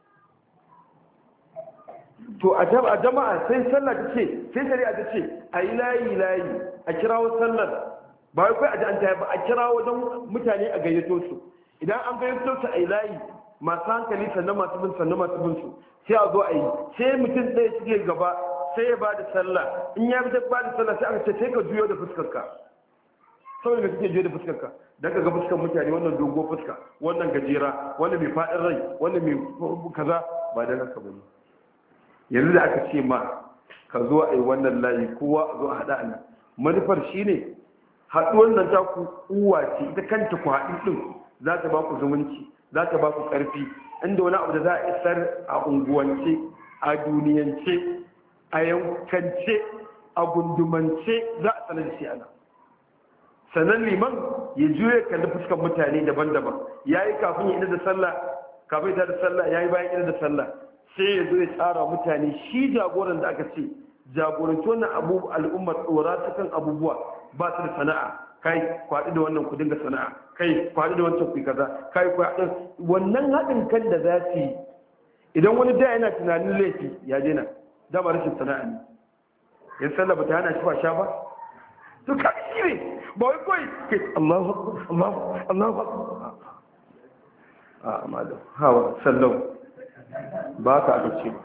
to a jama'a sai sallah ta ce sai shari'a ta ce a yi layi layi a kirawo sallar ba wai kai a ji an ta ba a kirawo don mutane a gayyato su idan an gayyato su a yi layi masu hankali sannan masu bin sannan masu bin su sai a zo a yi sai mutum ɗaya shige gaba sai ya ba da sallah in ya bi ba da sallah sai aka ce sai ka juyo da fuskarka saboda me kake juyo da fuskarka dan ka ga fuskar mutane wannan dogo fuska wannan gajera wannan mai faɗin rai wannan mai kaza ba da haka bane yanzu da aka ce ma ka zo a yi wannan layi kowa a zo a haɗa ana manufar shi ne haɗuwar nan ta ku uwa ce ita kanta ku haɗu ɗin za ta ba ku zumunci za ta ba ku ƙarfi inda wani abu da za a isar a unguwance a duniyance a yankance a gundumance za a sanar da shi ana sannan liman ya juya kalli fuskar mutane daban-daban ya yi kafin ya ida da sallah kafin ya da sallah ya yi bayan ida da sallah sai ya zo ya tsara mutane shi jagoran da aka ce jagoranci wannan abu al'ummar tsora ta kan abubuwa ba su da sana'a kai kwaɗi da wannan ku dinga sana'a kai kwaɗi da wancan ku kaza kai kwaɗi wannan haɗin kan da za su yi idan wani da yana tunanin laifi ya daina dama rashin sana'a ne yan sallah ba ta hana shi ba sha ba to ka ne ba wai kawai kai Allahu Allahu Allahu a malam hawa sallau ba ka aka ce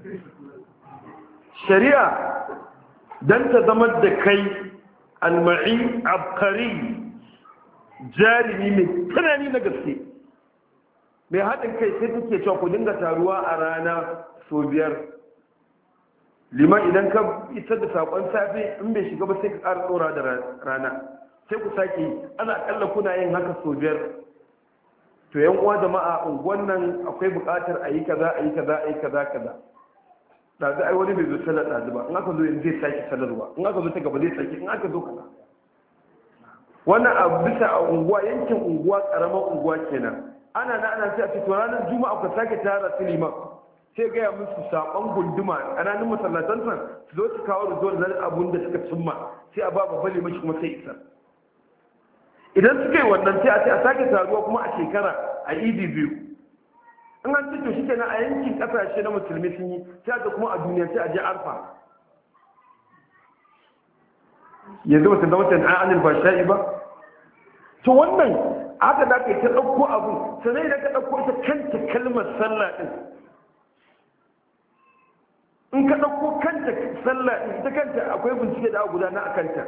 shari'a don ta zama da kai alma'i abkari jarumi mai tunani na gaske mai haɗin kai sai take cewa ku dinga taruwa a rana so biyar liman idan ka isar da saƙon safe in bai shiga ba sai ka ƙara ɗora da rana sai ku sake ana ƙalla kuna yin haka so biyar to yan uwa jama'a unguwan nan akwai buƙatar a yi kaza a yi kaza a yi kaza kaza ɗazu ai wani bai zo salar ɗazu ba in aka zo yanzu zai sake salarwa in aka zo ta gaba zai sake in aka zo kaza wannan a bisa a unguwa yankin unguwa ƙaramar unguwa kenan ana na ana sai a ce to ranar juma'a ku sake tara su liman sai gaya musu saƙon gunduma ƙananan masallatan san su zo su kawo rizuwar zan abun da suka cimma sai a ba babban liman shi kuma sai isar idan suka yi wannan sai a ce a sake taruwa kuma a shekara a idi biyu in an cito shi kenan a yankin ƙasashe na musulmi sun yi sai a kuma a duniya sai a je arfa yanzu ba su zama tan anil ba sha'i ba to wannan haka da ka yi ta ɗauko abu sannan idan ka ɗauko ita kanta kalmar sallah ɗin in ka ɗauko kanta sallah ita kanta akwai bincike da aka gudana a kanta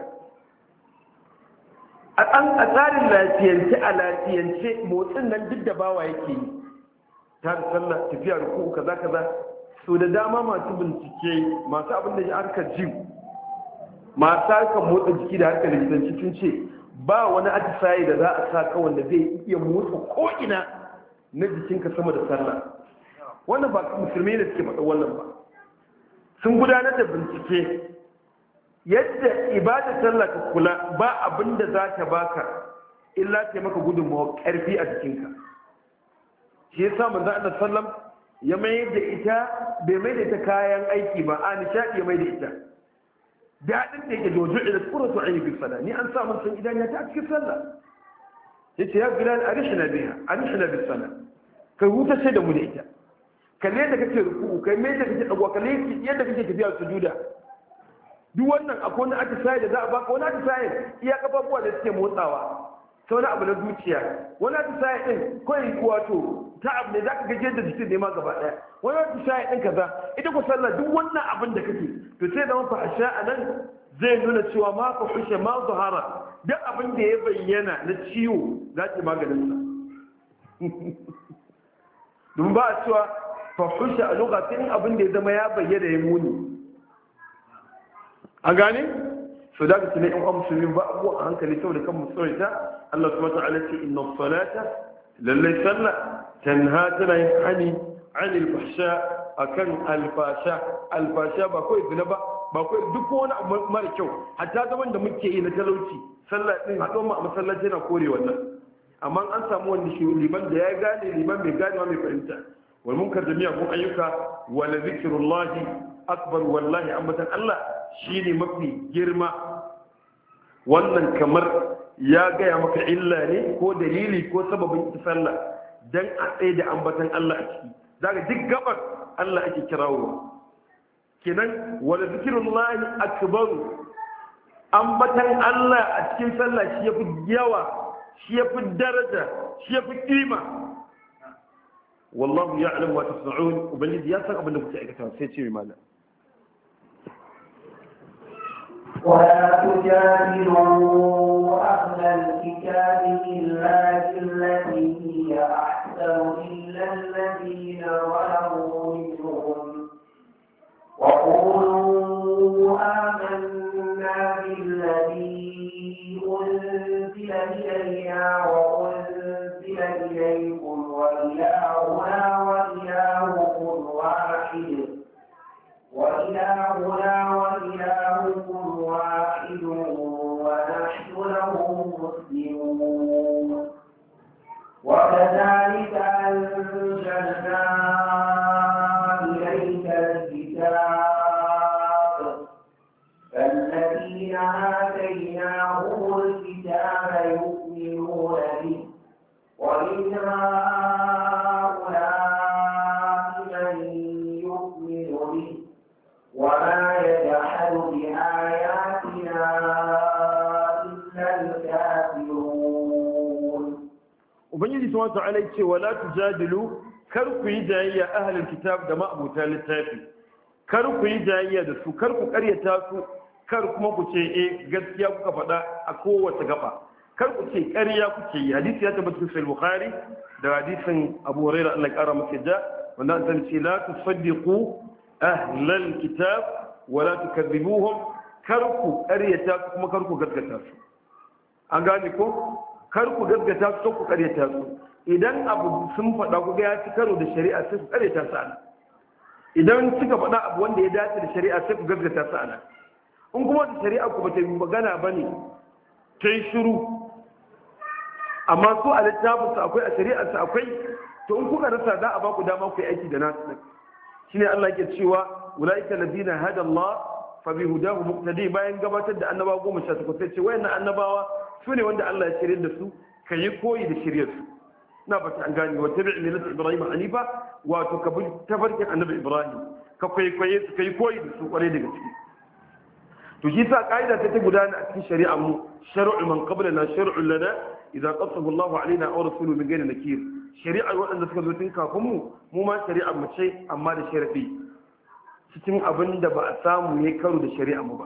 a tsarin lafiyance a lafiyance motsin nan duk da bawa yake yi ta da sallah tafiya ruku kaza kaza so da dama masu bincike masu abin da ya harkar jim masu harkar motsa jiki da harkar likitanci sun ce ba wani atisaye da za a sa ka wanda zai iya motsa ko'ina na jikinka sama da sallah wannan ba musulmi ne suke faɗa wannan ba sun gudanar da bincike yadda ibada sallah ka kula ba abin da za ta baka illa ta maka gudunmawa ƙarfi a jikinka shi yasa manzo Allah sallam ya mai da ita bai mai da ita kayan aiki ba a nishadi ya mai da ita daɗin da yake jojo ila qurratu ayni bi salah ni an sa mun san idan ya ta cikin sallah yace ya bilal arishna biha arishna bis salah kai huta sai da mu da ita kalle yadda kake ruku'u kai me yadda kake dagwa kalle yadda kake tafiya sujuda duk wannan akwai wani atisaye da za a baka wani atisaye iya kafafuwa da suke motsawa ta wani abu na zuciya wani atisaye din kawai wato ta abu ne za ka gajiyar da jikin nema gaba daya wani atisaye din kaza ita ku sallah duk wannan abin da kake to sai da mafi asha a nan zai nuna cewa ma ka kushe ma zuhara duk abin da ya bayyana na ciwo za ki maganinsa domin ba a cewa fahusha a lokacin abin da ya zama ya bayyana ya muni a gane so da kace ne in an musulmi ba abu a hankali saboda kan musulunta Allah subhanahu wa ta'ala ce inna salata lallai sallah tanha tana yin hani anil fahsha akan alfasha alfasha ba kawai zina ba ba kawai duk wani abu mara kyau hatta zaman da muke yi na talauci sallah din haɗo mu a masallaci yana kore wannan amma an samu wanda shi liman da ya gane liman bai gane ma mai fahimta wal munkar da miyagun ayyuka wala zikrullahi akbar wallahi ambatan Allah shine mafi girma wannan kamar ya gaya maka illa ne ko dalili ko sababin ita sallah dan a tsaye da ambatan Allah a ciki zaka duk gabar Allah ake kirawo kenan wala zikrullahi akbar ambatan Allah a cikin sallah shi yafi yawa shi yafi daraja shi yafi kima wallahu ya'lamu wa tasna'un ubangiji ya san abin da kuke aikata sai ce mana ولا تجادلوا أهل الكتاب إلا بالتي هي أحسن إلا الذين ظلموا منهم وقولوا آمنا بالذي أنزل إلينا وأنزل إليكم وإلهنا وإلهكم واحد وإلهنا وإلهكم واحد ونحن له مسلمون وكذلك أنزلنا subhanahu wa ta'ala yace wala tujadilu kar ku yi jayayya ahlul kitab da ma'abuta littafi kar ku yi jayayya da su kar ku karyata su kar kuma ku ce eh gaskiya kuka faɗa a kowace gaba kar ku ce ƙarya kuke yi hadisi ya tabbata cikin bukhari da hadisin abu hurairah Allah ya kara masa da wanda an ce la tusaddiqu ahlal kitab wa la tukadhibuhum kar ku karyata kuma kar ku gaskata su an gane ko kar ku gaskata su ku karyata su idan abu sun faɗa ku ga ya ci karo da shari'a sai ku karyata su ana idan suka faɗa abu wanda ya dace da shari'a sai ku gaskata su ana in kuma da shari'a ku bata yi magana bane ta yi shiru amma su a littafinsu akwai a shari'arsu akwai to in kuka rasa za a ba ku dama ku yi aiki da nasu shine Allah yake cewa ulaika ladina hada Allah fa bi hudahu muqtadi bayan gabatar da annabawa goma sha takwas sai ce wayannan annabawa su ne wanda Allah ya shirye da su kai koyi da shiryar su na ba ta an gane wa tabi'i millati ibrahim hanifa wato ka bi tafarkin annabi ibrahim ka kwaikwaye su kai koyi da su kware daga ciki to shi sa kaida ta gudana a cikin shari'ar mu shar'u man qablana shar'u lana idza qasahu Allahu alaina aw rasuluhu min ghayri nakir shari'ar waɗanda suka zo tun kafin mu mu ma shari'ar mu ce amma da sharadi cikin abin da ba a samu ne karo da shari'ar mu ba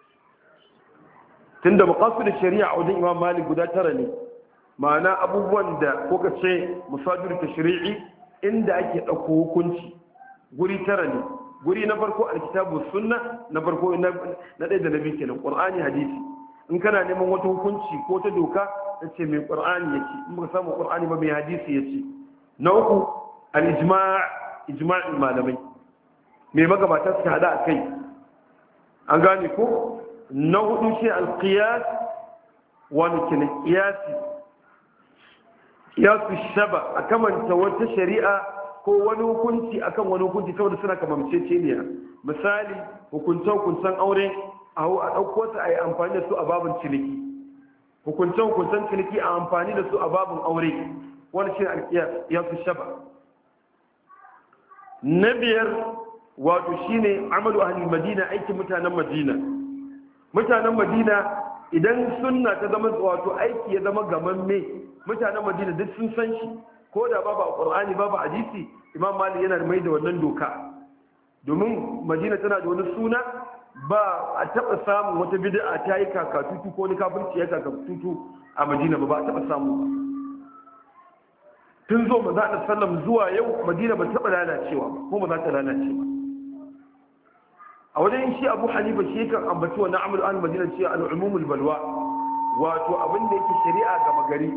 tunda maqasid shari'a a wajen Imam Malik guda tara ne ma'ana abubuwan da ko ka ce musajir tashri'i inda ake dauko hukunci guri tara ne guri na farko alkitabu sunna na farko na ɗaya da na biyu kenan qur'ani hadisi in kana neman wata hukunci ko ta doka ta ce mai qur'ani yace in baka samu qur'ani ba mai hadisi yace na uku al-ijma' ijma'in malamai mai magabata suka hada akai an gane ko na hudu shi al-qiyas wa nukin qiyasi qiyasu shaba akamanta wata shari'a ko wani hukunci akan wani hukunci saboda suna kamamceceniya misali hukunce-hukuncen aure a ɗauko su a yi amfani da su a babin ciniki hukunce-hukuncen ciniki a amfani da su a babin aure wani shi ya fi shaba na biyar wato shi ne amalu ahli madina aikin mutanen madina mutanen madina idan sunna ta zama wato aiki ya zama gamamme mutanen madina duk sun san shi ko da babu a ƙur'ani babu hadisi imam malik yana mai da wannan doka domin madina tana da wani suna ba a taɓa samun wata bid'a ta yi kakatutu ko wani kafirci ya kakatutu a madina ba ba a taɓa samu ba tun zo maza da sallam zuwa yau madina ba taɓa lalacewa ba ko ba za ta lalace ba a wajen shi abu hanifa shi kan ambaci wannan amalu an madina ce al'umumul balwa wato abin da yake shari'a gama gari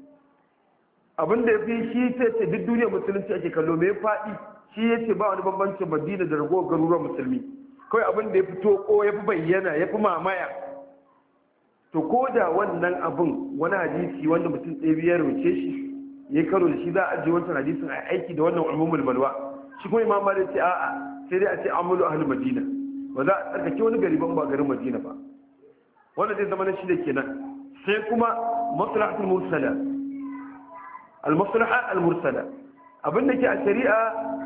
abin da ya fi shi ta ce duk duniyar musulunci ake kallo mai faɗi shi ya ce ba wani bambancin madina da ragowar garuruwan musulmi kawai abin da ya fito ko ya fi bayyana ya fi mamaya to ko da wannan abin wani hadisi wanda mutum ɗaya biyar ruce shi ya karo da shi za a ajiye wancan hadisin a aiki da wannan umumul balwa shi kuma imam malik ce a'a sai dai a ce amalu ahlul madina ba za a tsarkake wani gari ban ba garin madina ba wanda zai zama na shi da kenan sai kuma maslahatul mursala al-maslaha al-mursala abinda ke a shari'a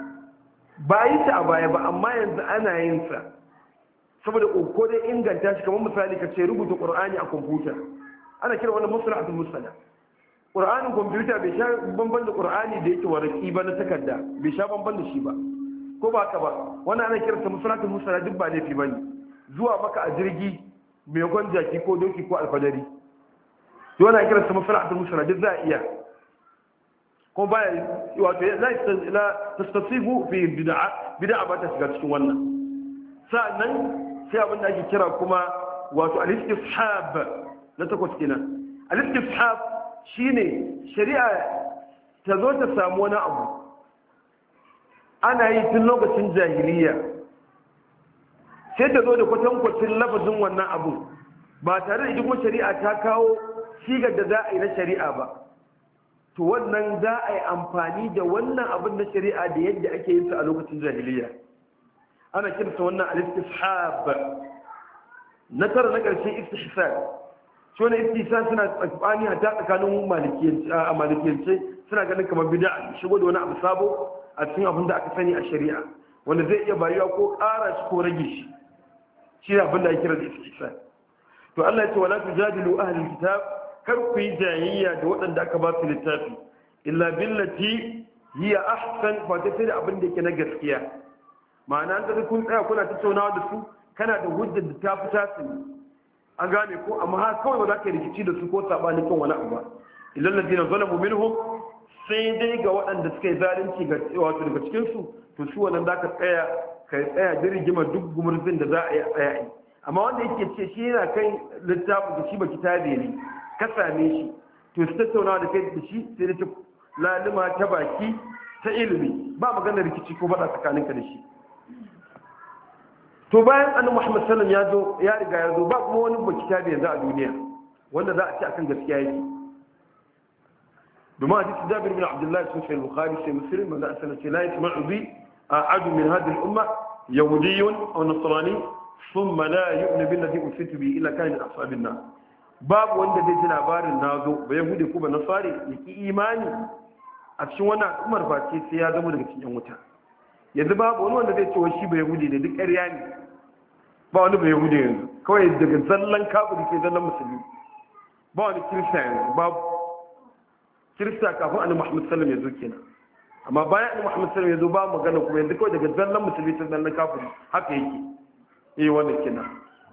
ba yi ta a baya ba amma yanzu ana yin sa saboda ko dai inganta shi kamar misali ka ce rubuta qur'ani a kwamfuta ana kira wannan maslaha al-mursala qur'anin kwamfuta bai sha bamban da qur'ani da yake waraki ba na takarda bai sha bamban da shi ba ko ba ka ba wannan ana kira ta maslaha al-mursala duk ba laifi bane zuwa maka a jirgi mai gwanjaki ko doki ko alfadari to ana kira ta maslaha al-mursala duk za a iya ko baya wato la tastasifu fi bid'a bid'a ba ta shiga cikin wannan sa'annan sai abin da ake kira kuma wato al-istishab na takwas kenan al-istishab shine shari'a ta zo ta samu wani abu ana yi tun lokacin jahiliya sai ta zo da kwatankwacin lafazin wannan abu ba tare da kuma shari'a ta kawo shigar da za a yi na shari'a ba to wannan za a yi amfani da wannan abin na shari'a da yadda ake yin sa a lokacin jahiliya ana kirsa wannan al-istishab na tara na ƙarshen istihsan shi wani istihsan suna tsakani a tsakanin malikiyance suna ganin kamar bid'a shigo da wani abu sabo a cikin abin da aka sani a shari'a wanda zai iya bayuwa ko ƙara shi ko rage shi shi ne abin da ake kira da istihsan to Allah ya ce wala tujadilu ahlul kitab kar ku yi jayayya da waɗanda aka ba su littafi illa billati hiya ahsan fa ta sai abin da yake na gaskiya ma'ana an ga kun tsaya kuna tattaunawa da su kana da hujjar da ta fita su an gane ko amma ha kawai ba za ka yi rikici da su ko sabani kan wani abu ba illal ladina zalamu minhum sai dai ga waɗanda suka yi zalunci ga wato daga cikin su to su wannan zaka tsaya kai tsaya da rigima duk gumurzin da za a yi tsaya yi amma wanda yake ce shi yana kai littafin da shi baki tabe ne ka same shi to su tattaunawa da kai da shi sai da ta lalima ta baki ta ilimi ba maganar rikici ko faɗa tsakaninka da shi to bayan annabi Muhammad sallallahu alaihi wasallam ya zo ya riga ya zo ba kuma wani baki tabe yanzu a duniya wanda za a ci akan gaskiya yake domin hadisi Jabir bin Abdullah sun sai Bukhari sai Muslim manzo sallallahu alaihi wasallam la yasma'u bi ahad min hadhihi al-umma yahudiyyun aw nasrani thumma la yu'minu billadhi ursiltu bihi illa kana min ashabin nar babu wanda zai ji labarin nazo ba yahudi ko ba nasari yaki imani a cikin wannan al'ummar ba ce sai ya zama daga cikin wuta yanzu babu wani wanda zai ce wai shi ba yahudi ne duk ƙarya ne ba wani ba yahudi yanzu kawai daga zallan kafiri ke zallan musulmi ba wani kirista yanzu babu kirista kafin annabi Muhammad sallallahu alaihi wasallam ya zo kenan amma bayan annabi Muhammad sallallahu alaihi wasallam ya zo ba magana kuma yanzu kawai daga zallan musulmi sai zallan kafiri haka yake eh wannan kenan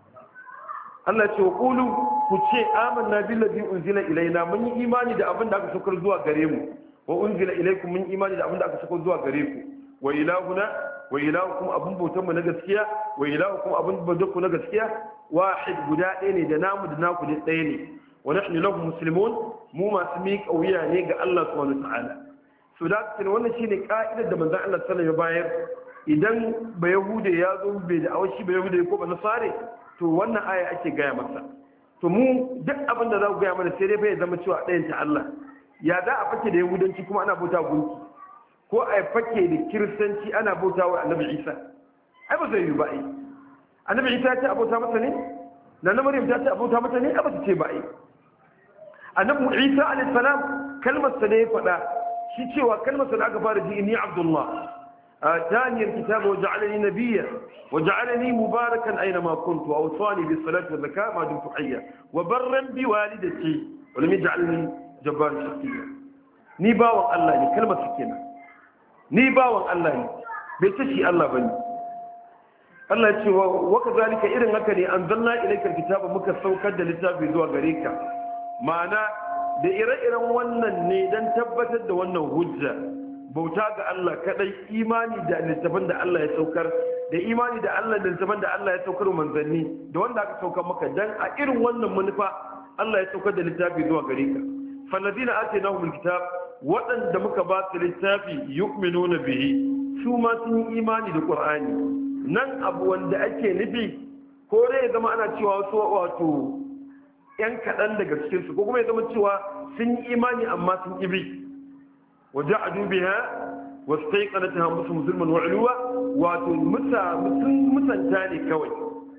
Allah ce wa qulu ku ce amanna billazi unzila ilaina mun yi imani da abin da aka saukar zuwa gare mu wa unzila ilaykum mun imani da abin da aka saukar zuwa gare ku wa ilahuna wa ilahukum abun bautan mu na gaskiya wa ilahukum abun bautan ku na gaskiya wahid guda ɗaya ne da namu da naku ne ɗaya ne wa nahnu lahu muslimun mu masu miƙa wuya ne ga Allah subhanahu wa ta'ala so da kuma wannan shine ka'idar da manzon Allah sallallahu alaihi wasallam ya bayar idan ba yahude ya zo bai da awashi ba yahude ko ba nasare to wannan aya ake gaya masa to mu duk abin da za ku gaya mana sai dai bai zama cewa ɗayan ta Allah ya za a fake da yahudanci kuma ana bauta gunki ko a fake da kiristanci ana bauta wa annabi Isa ai ba zai yi ba ai annabi Isa ya ce abota masa ne na na Maryam ta ce abota mata ne ba ta ce ba ai annabi Isa alayhi salam kalmar sa ne ya faɗa shi cewa kalmar sa da aka fara ji inni Abdullah آتاني الكتاب وجعلني نبيا وجعلني مباركا أينما كنت وأوصاني بالصلاة والزكاة ما دمت حيا وبرا بوالدتي ولم يجعلني جبارا شقيا ني باوان الله ني كلمة سكينة ني باوان الله ني بيتشي الله بني الله يقول وكذلك إذن هكذا أنزلنا إليك الكتاب مكسوكا للتاب بذوى غريكا معنى da ire-iren wannan ne don tabbatar da wannan hujja bauta ga Allah kadai imani da littafin da Allah ya saukar da imani da Allah da littafin da Allah ya saukar manzanni da wanda aka saukar maka dan a irin wannan manufa Allah ya saukar da littafi zuwa gare ka falladina atainahumul kitab wadanda muka ba su littafi yu'minuna bihi su ma sun yi imani da Qur'ani nan abu wanda ake nufi ko dai ya zama ana cewa wasu wato yan kadan daga cikin su ko kuma ya zama cewa sun yi imani amma sun ibi وجعدوا بها واستيقنتها انفسهم ظلما وعلوا wato mutan tane kawai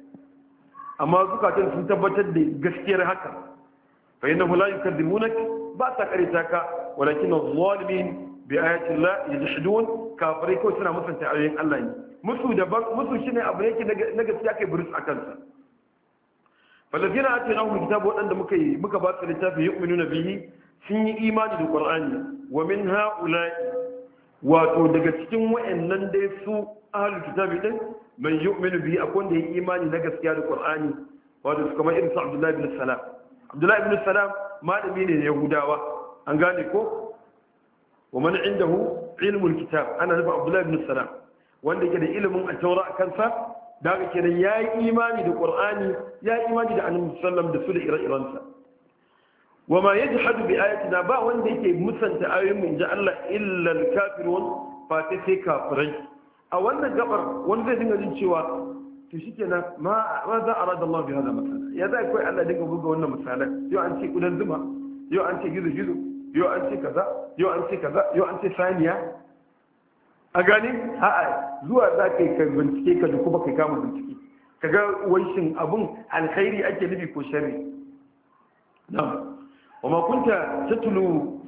amma zukatan sun tabbatar da gaskiyar haka fa innahu la yukadzimunak ba ta karita ka walakin adh-dhalimin bi ayati Allah yajhadun kafirai ko suna musanta ayoyin Allah ne musu da musu shine abu yake na gaskiya kai buris akan sa falladina atainahum kitaba wadanda muka yi muka ba su littafi yu'minuna bihi sun yi imani da Qur'ani wa min ha'ula'i wato daga cikin wayannan dai su ahlul kitabi din man yu'minu bihi akwai da yi imani na gaskiya da Qur'ani wato kamar irin su Abdullah ibn Salam Abdullah ibn Salam malami ne Yahudawa an gane ko wa man indahu ilmul kitab ana nufa Abdullah ibn Salam wanda yake da ilimin at-Taura a kansa daga kenan yayi imani da Qur'ani yayi imani da Annabi sallallahu alaihi wasallam da su da ire-irensa وما يجحد بآياتنا با wanda yake musanta ayoyin mun ji Allah illa al-kafirun fa sai kafirai a wannan gabar wanda zai dinga jin cewa to shikenan ma ma za arada Allah bi hada masala ya zai kai Allah dinga buga wannan misalan yau an ce kudan zuma yau an ce gizo gizo yau an ce kaza yau an ce kaza yau an ce saniya a gani a'a zuwa za ka yi bincike ka da kuma kai kama bincike kaga wanshin abun alkhairi ake nufi ko sharri na'am وما كنت تتلو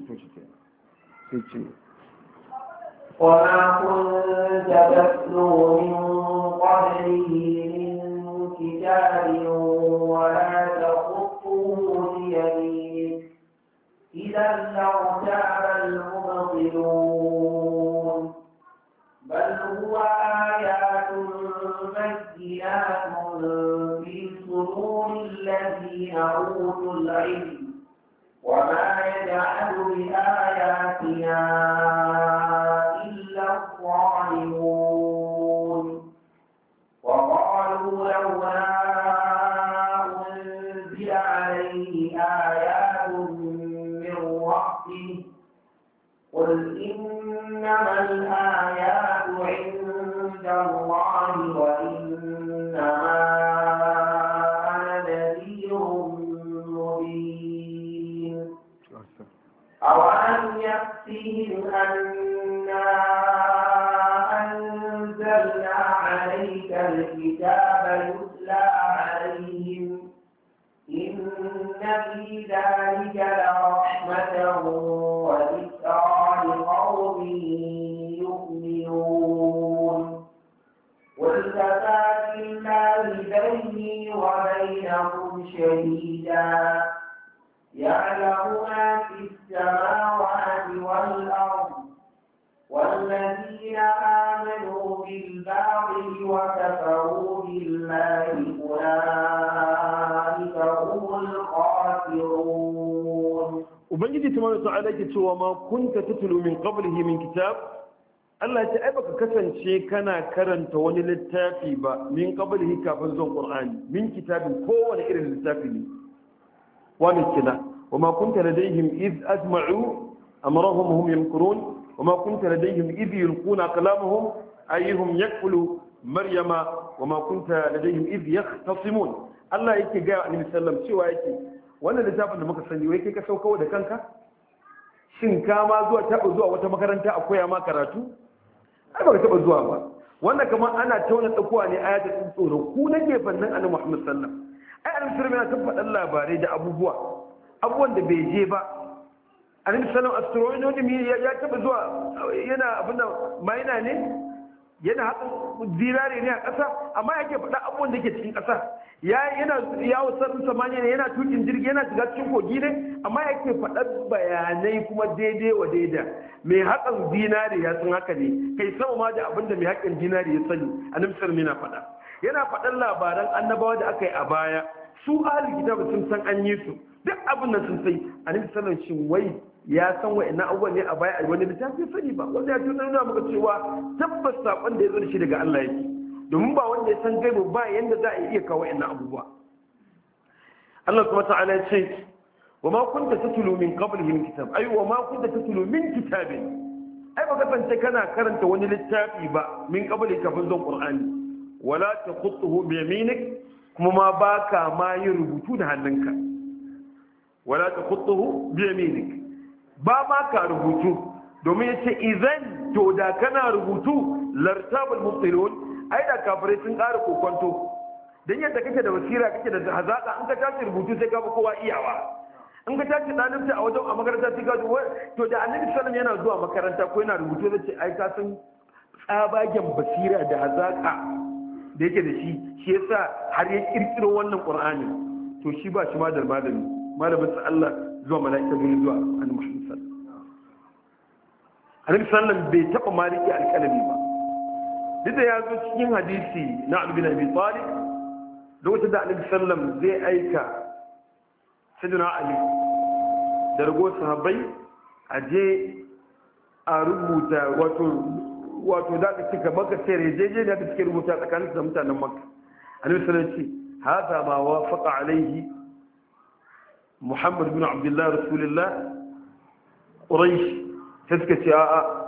وما كنت تتلو من قبله من كتاب ولا تخطه بيمينك إذا لارتاب هو آيات بينات في صدور الذين أوتوا العلم وما يجعل بآياتنا إلا الظالمون وقالوا لولا أنزل عليه آيات من ربه قل إنما الآيات عند الله وإنما أنا نذير مبين أولم يكفهم أنا أنزلنا عليك الكتاب يتلى عليهم إن في ذلك لرحمة وذكرى لقوم يؤمنون قل كفى بالله بيني وبينكم شهيدا يعلم ما في السماوات والأرض والذين آمنوا بالباطل وكفروا بالله أولئك هم الخاسرون. وبنجي تمام تعالى كتوا ما كنت تتلو من قبله من كتاب Allah ya ce ai baka kasance kana karanta wani littafi ba min qablihi kafin zuwan Qur'ani min kitabin kowane irin littafi ne wani kina wama kunta ladayhim id ajma'u amrahum hum yamkurun wama kunta ladayhim id yulquna kalamahum ayyuhum yakfulu maryama wama kunta ladayhim id yahtasimun Allah yake ga Annabi sallallahu cewa yake wannan littafin da muka sani wai kai ka sauka da kanka shin ka ma zuwa taba zuwa wata makaranta a koya ma karatu ai ba ka taba zuwa ba wannan kamar ana tauna tsakuwa ne ayatul tsoro ku nake fannin Annabi Muhammad sallallahu ai Annabi sallallahu yana tabbatar labarai da abubuwa abubuwan da bai je ba Annabi sallallahu astronomy ya taba zuwa yana abin da maina ne yana haka zirare ne a ƙasa amma yake faɗa abubuwan da ke cikin ƙasa yana yawo sararin samaniya ne yana tukin jirgi yana shiga cikin kogi ne amma yake faɗa bayanai kuma daidai wa daida mai haƙan dinari ya san haka ne kai sama ma da abin da mai haƙan dinari ya sani annabi sallallahu yana faɗa yana faɗan labaran annabawa da aka yi a baya su ahli kitab sun san an yi su duk abin da sun sai annabi sallallahu shin wai ya san wa'annan abubuwan ne a baya a wani littafi sani ba wanda ya tuna nuna maka cewa tabbas saƙon da ya zo da shi daga Allah yake domin ba wanda ya san gaibu ba yanda za a iya kawo wa'annan abubuwa Allah subhanahu wa ta'ala ya ce wa ma kunta tatlu min qablihi min kitab ay wa ma kunta tatlu min kitabin ai ba kasance kana karanta wani littafi ba min qabli kafin zon qur'ani wala taqutuhu bi yaminik kuma ma baka ma yin rubutu da hannunka wala taqutuhu bi yaminik ba ma ka rubutu domin ya ce izan to da kana rubutu lartabul mubtilun ai da kafirai sun ƙara kokonto don yadda kake da basira kake da hazaka an ka tashi rubutu sai ka fi kowa iyawa an ka tashi ɗalibta a wajen a makaranta sai ka to da annabi sallam yana zuwa makaranta ko yana rubutu zai ce ai ka san tsabagen basira da hazaka da yake da shi shi yasa har ya kirkiro wannan qur'ani to shi ba shi ma da malami malamin sa Allah zuwa mala'ika bin zuwa annabi Muhammad sallallahu alaihi wasallam bai taba maliki alkalami ba duk da ya zo cikin hadisi na Ali bin Abi Talib lokacin da annabi sallam zai aika sayyidina Ali da rago sahabbai a je a rubuta wato wato da ka cika maka sai rejeje da suke rubuta tsakanin da mutanen Makka annabi sallallahu alaihi wasallam ce hada ma wafaqa alaihi محمد بن عبد الله رسول الله قريش تسكت يا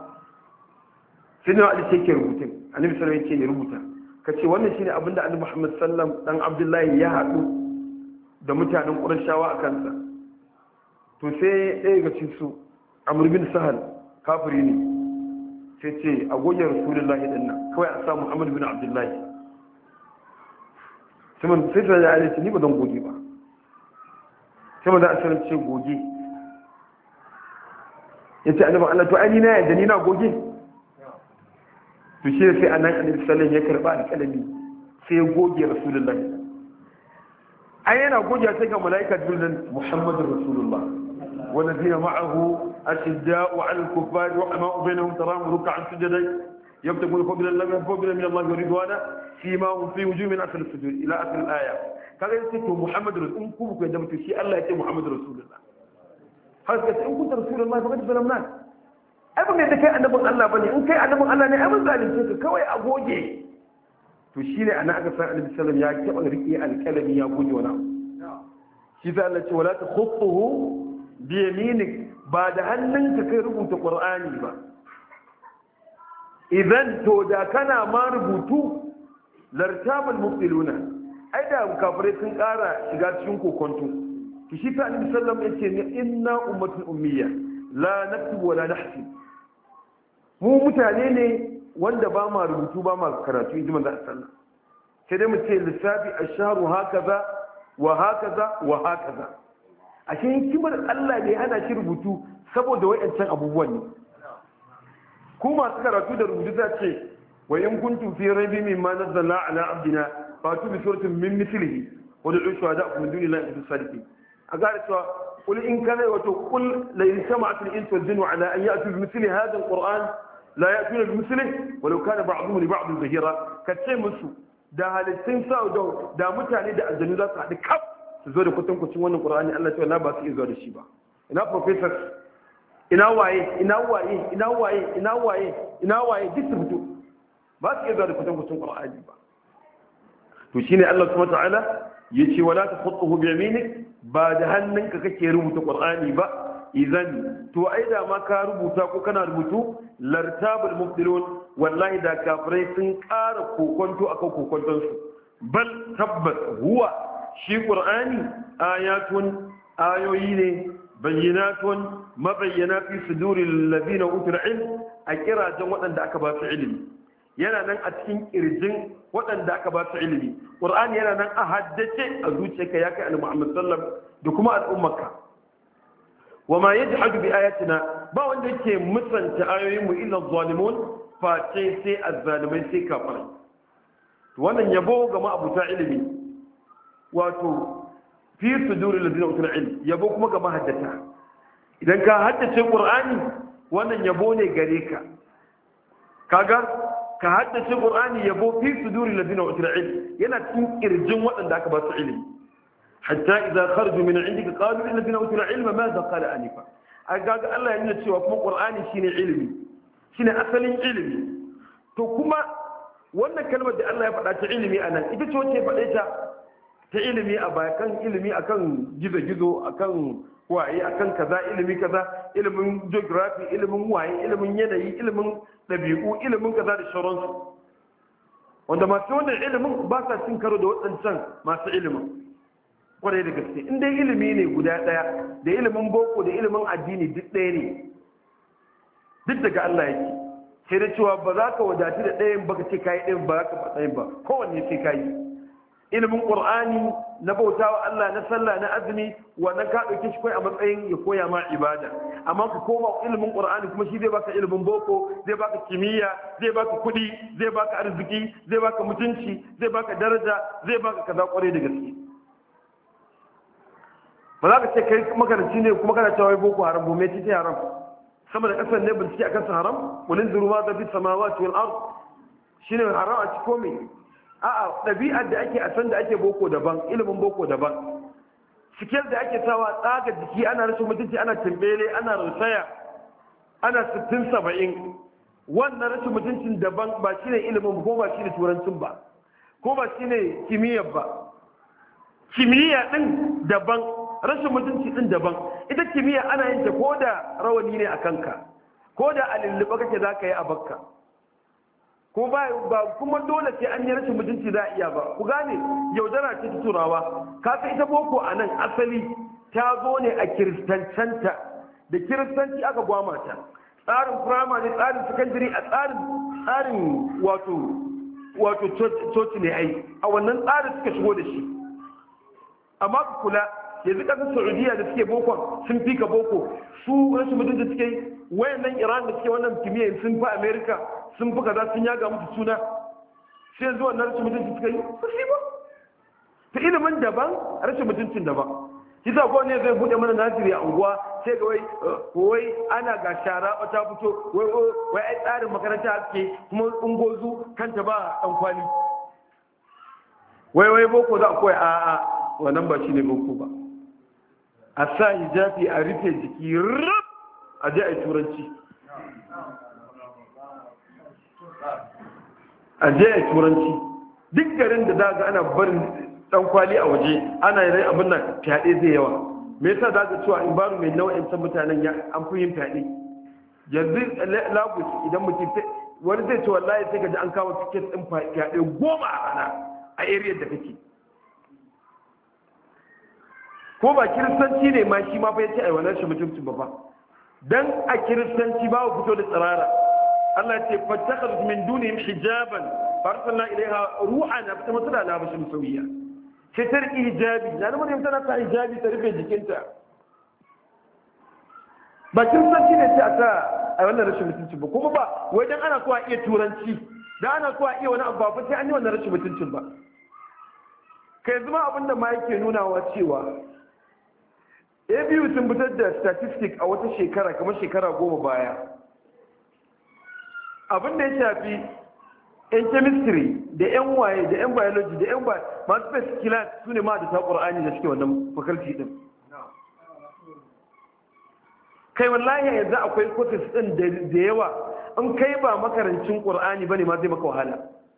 سنة على شيء كربوتين أنا بسرعة شيء ربوتا كشي وانا شيء أبدا أن محمد صلى الله عليه وسلم أن عبد الله يهدو دمتي عن قريشا وأكنسا تسي إيه كشيسو عمرو بن سهل كافريني تسي أقول يا رسول الله إننا كوي أسا محمد بن عبد الله ثم سيدنا عليه سنة بدون قديبا sama da asirin ce goge ya ce annabi Allah to ai na yadda ni na goge to shi sai annabi annabi sallallahu ya karba alƙalami sai ya goge rasulullah ai yana goge sai ga malaika jibril muhammadur rasulullah والذين معه أشداء على الكفار رحماء بينهم تراهم ركعا سجدا yabtaguna fadlan lam fadlan min Allah wa ridwana fima hum fi wujuhin asl as-sujud ila akhir al-aya kaga yace to Muhammadu rasul in ku ku da mutum shi Allah yace Muhammadu rasulullah har ka in kunta rasulullah fa kad zalamna ai ba mai da kai annabin Allah bane in kai annabin Allah ne ai mun zalunce ka kawai a goge to shine ana aka san annabi sallallahu alaihi wasallam ya taba rike alkalami ya goge wani shi sai Allah ce wala takhutuhu bi yaminik ba da hannunka kai rubuta qur'ani ba idan to da kana ma rubutu lartabul mubtiluna ai da kafirai sun kara shiga cikin kokonto to shi ta annabi sallallahu alaihi wasallam yace inna ummatul ummiya la naktubu wa la nahsib mu mutane ne wanda ba ma rubutu ba ma karatu inji manzo sallallahu sai dai mu ce lissafi ash-shahru hakaza wa hakaza wa hakaza a cikin kimar Allah ne ana shi rubutu saboda wayancan abubuwan ne ku masu karatu da rubutu za ce wa in kuntum fi raybi mimma nazzalna ala abdina fatu bi suratin min mithlihi wa da'u shuhada'akum min dunillahi in sadiqin a gare cewa qul in kana wa qul la yasma'u al-insu wal jinnu ala an ya'tu bi mithli hadha al-qur'an la ya'tuna bi mithlihi walau kana ba'dhum li ba'd zahira kace musu da halittun sa da mutane da aljanu za su haɗu kaf su zo da kwatankwacin wannan qur'ani Allah ce wallahi ba su iya zuwa da shi ba ina professors ina waye ina waye ina waye ina waye ina waye duk su fito ba su iya zuwa da kwatankwacin qur'ani ba to shine Allah subhanahu wataala yace wala takhutuhu bi yaminik ba da hannunka kake rubuta qur'ani ba idan to ai da ma ka rubuta ko kana rubutu lartabul mubtilun wallahi da kafirai sun ƙara kokonto akan kokonton su bal tabbas huwa shi qur'ani ayatun ayoyi ne bayyinatun mabayyana fi suduril ladina utul ilm a kirajen waɗanda aka ba su ilimi yana nan a cikin kirjin waɗanda aka ba su ilimi qur'ani yana nan a haddace a zuciyarka ya kai annabi Muhammad sallallahu alaihi wasallam da kuma al'ummarka wama yajhadu bi ayatina ba wanda yake musanta ayoyin mu illa zalimun fa ce sai azzalimai sai kafirai to wannan yabo ga ma'abuta ilimi wato fi suduril ladina utul ilm yabo kuma ga mahaddata idan ka haddace qur'ani wannan yabo ne gare ka kaga ka haddace qur'ani yabo fi suduril ladina utul ilm yana cikin kirjin waɗanda aka ba su ilimi hatta idza kharaju min indika qalu lil ladina utul ilma madha qala anifa agaga Allah yana cewa kuma qur'ani shine ilimi shine asalin ilimi to kuma wannan kalmar da Allah ya faɗa ta ilimi anan ita ce wacce faɗe ta ta ilimi a bayan ilimi akan gizo-gizo akan waye akan kaza ilimi kaza ilimin geography ilimin waye ilimin yanayi ilimin dabi'u ilimin kaza da sauransu wanda masu wannan ilimin ba sa cin karo da waɗancan masu ilimin kwarai da gaske in dai ilimi ne guda ɗaya da ilimin boko da ilimin addini duk ɗaya ne duk daga Allah yake sai da cewa ba za ka wadatu da ɗayan ba ka ce kayi ɗayan ba za ka ba ɗayan ba kowanne sai kayi ilimin qur'ani na bautawa Allah na sallah na azumi wannan ka dauke shi kai a matsayin ya koya ma ibada amma ku koma ilimin qur'ani kuma shi zai baka ilimin boko zai baka kimiyya zai baka kudi zai baka arziki zai baka mutunci zai baka daraja zai baka kaza kware da gaske ba za ka ce kai makaranci ne kuma kana cewa boko haram ba mai ci haram sama da kasar ne bincike akan su haram walin zuruma da fi samawati wal ard shine haram a cikin komai a'a ɗabi'ar da ake a san da ake boko daban ilimin boko daban sikel da ake sawa tsaga jiki ana rashin mutunci ana tambele ana rusaya ana sittin saba'in wannan rashin mutuncin daban ba shine ilimin ko ba shine turancin ba ko ba shine kimiyyar ba kimiyya din daban rashin mutunci din daban ita kimiyya ana yin ta ko da rawani ne a kanka ko da a lulluɓa kake za ka yi a bakka ko ba kuma dole sai an yi rashin mutunci za a iya ba ku gane yaudara ce ta turawa kasa ita boko a nan asali ta zo ne a kiristancanta da kiristanci aka gwama ta tsarin firamare tsarin sakandare a tsarin tsarin wato wato coci ne ai a wannan tsarin suka shigo da shi amma ku kula yanzu kasar saudiya da suke bokon sun fi ka boko su rashin mutunci suke yi wayannan iran da suke wannan kimiyya sun fi america sun fi kaza sun yaga musu suna sai yanzu wannan rashin mutunci suka yi su shi ba ta ilimin daban rashin mutuncin daban kisa ko ne zai bude mana nasiri a unguwa sai ga wai wai ana ga shara ta fito wai wai ai tsarin makaranta ake kuma ungozu kanta ba dan kwali wai wai boko za a koya a a wannan ba shine boko ba a sa hijabi a rufe jiki rub a je a yi turanci a je a yi turanci duk garin da za ga ana barin dan kwali a waje ana yin abin nan fyaɗe zai yawa me yasa za ka cewa in baru mai nau'in san mutanen ya an fi yin fyaɗe yanzu lagos idan mutum wani zai ce wallahi sai ka ji an kawo tiket ɗin fyaɗe goma a rana a area da kake ko ba kiristanci ne ma shi ma fa yace ai wannan shi mutuncin ba fa dan a kiristanci ba ku fito da tsarara Allah ya ce fattakhadhu min dunihim hijaban farsalna ilaiha ru'ana fa tamasala la bashar sawiya sai ta riƙi hijabi na da mutum tana sa hijabi ta rufe jikinta ba kiristanci ne ce a ta a wannan rashin mutuncin ba kuma ba wai dan ana so a iya turanci da ana so a iya wani abu ba sai an yi wannan rashin mutuncin ba kai zama abin da ma yake nunawa cewa a biyu sun fitar da statistic a wata shekara kamar shekara goma baya abin da ya shafi yan chemistry da yan waye da yan biology da yan masu space class su ne ma da ta ƙur'ani da suke wannan faculty din kai wallahi yanzu akwai courses din da yawa in kai ba makarancin ƙur'ani bane ma zai maka wahala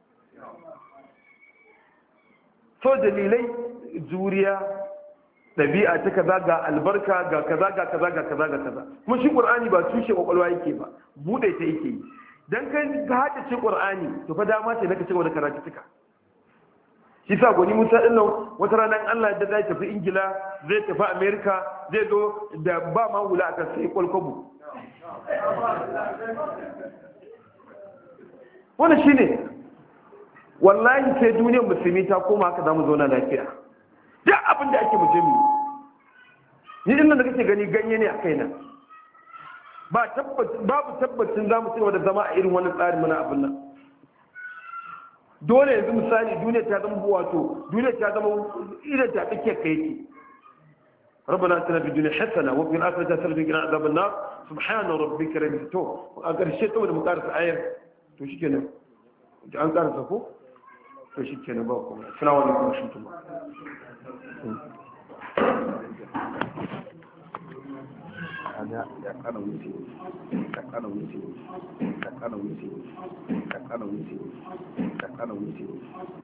so dalilai juriya ɗabi'a ta kaza ga albarka ga kaza ga kaza ga kaza ga kaza kuma shi ƙur'ani ba tushe kwakwalwa yake ba buɗe ta yake yi dan kai ka haɗa ce ƙur'ani to fa dama ce naka cewa da karatu tuka shi sa gwani musa ɗin nan wata ranar Allah da zai tafi ingila zai tafi america zai zo da ba ma hula aka sai kwalkwabo wani shi ne wallahi sai duniyar musulmi ta koma haka za mu zauna lafiya duk abin da ake mujimi ni inda da kake gani ganye ne a kaina babu tabbacin za mu ci da zama a irin wani tsarin mana abin nan dole yanzu misali duniya ta zama wato duniya ta zama idan ta tsake kai yake ربنا اتنا في الدنيا حسنه وفي الاخره حسنه وقنا عذاب النار سبحان ربك رب العزه اگر شيء تو da mukarrasa ayar to shikenan an karasa ko to shikenan ba kuma assalamu alaikum wa rahmatullah ada ya kana wuce ka kana wuce ka kana wuce ka kana wuce ka kana wuce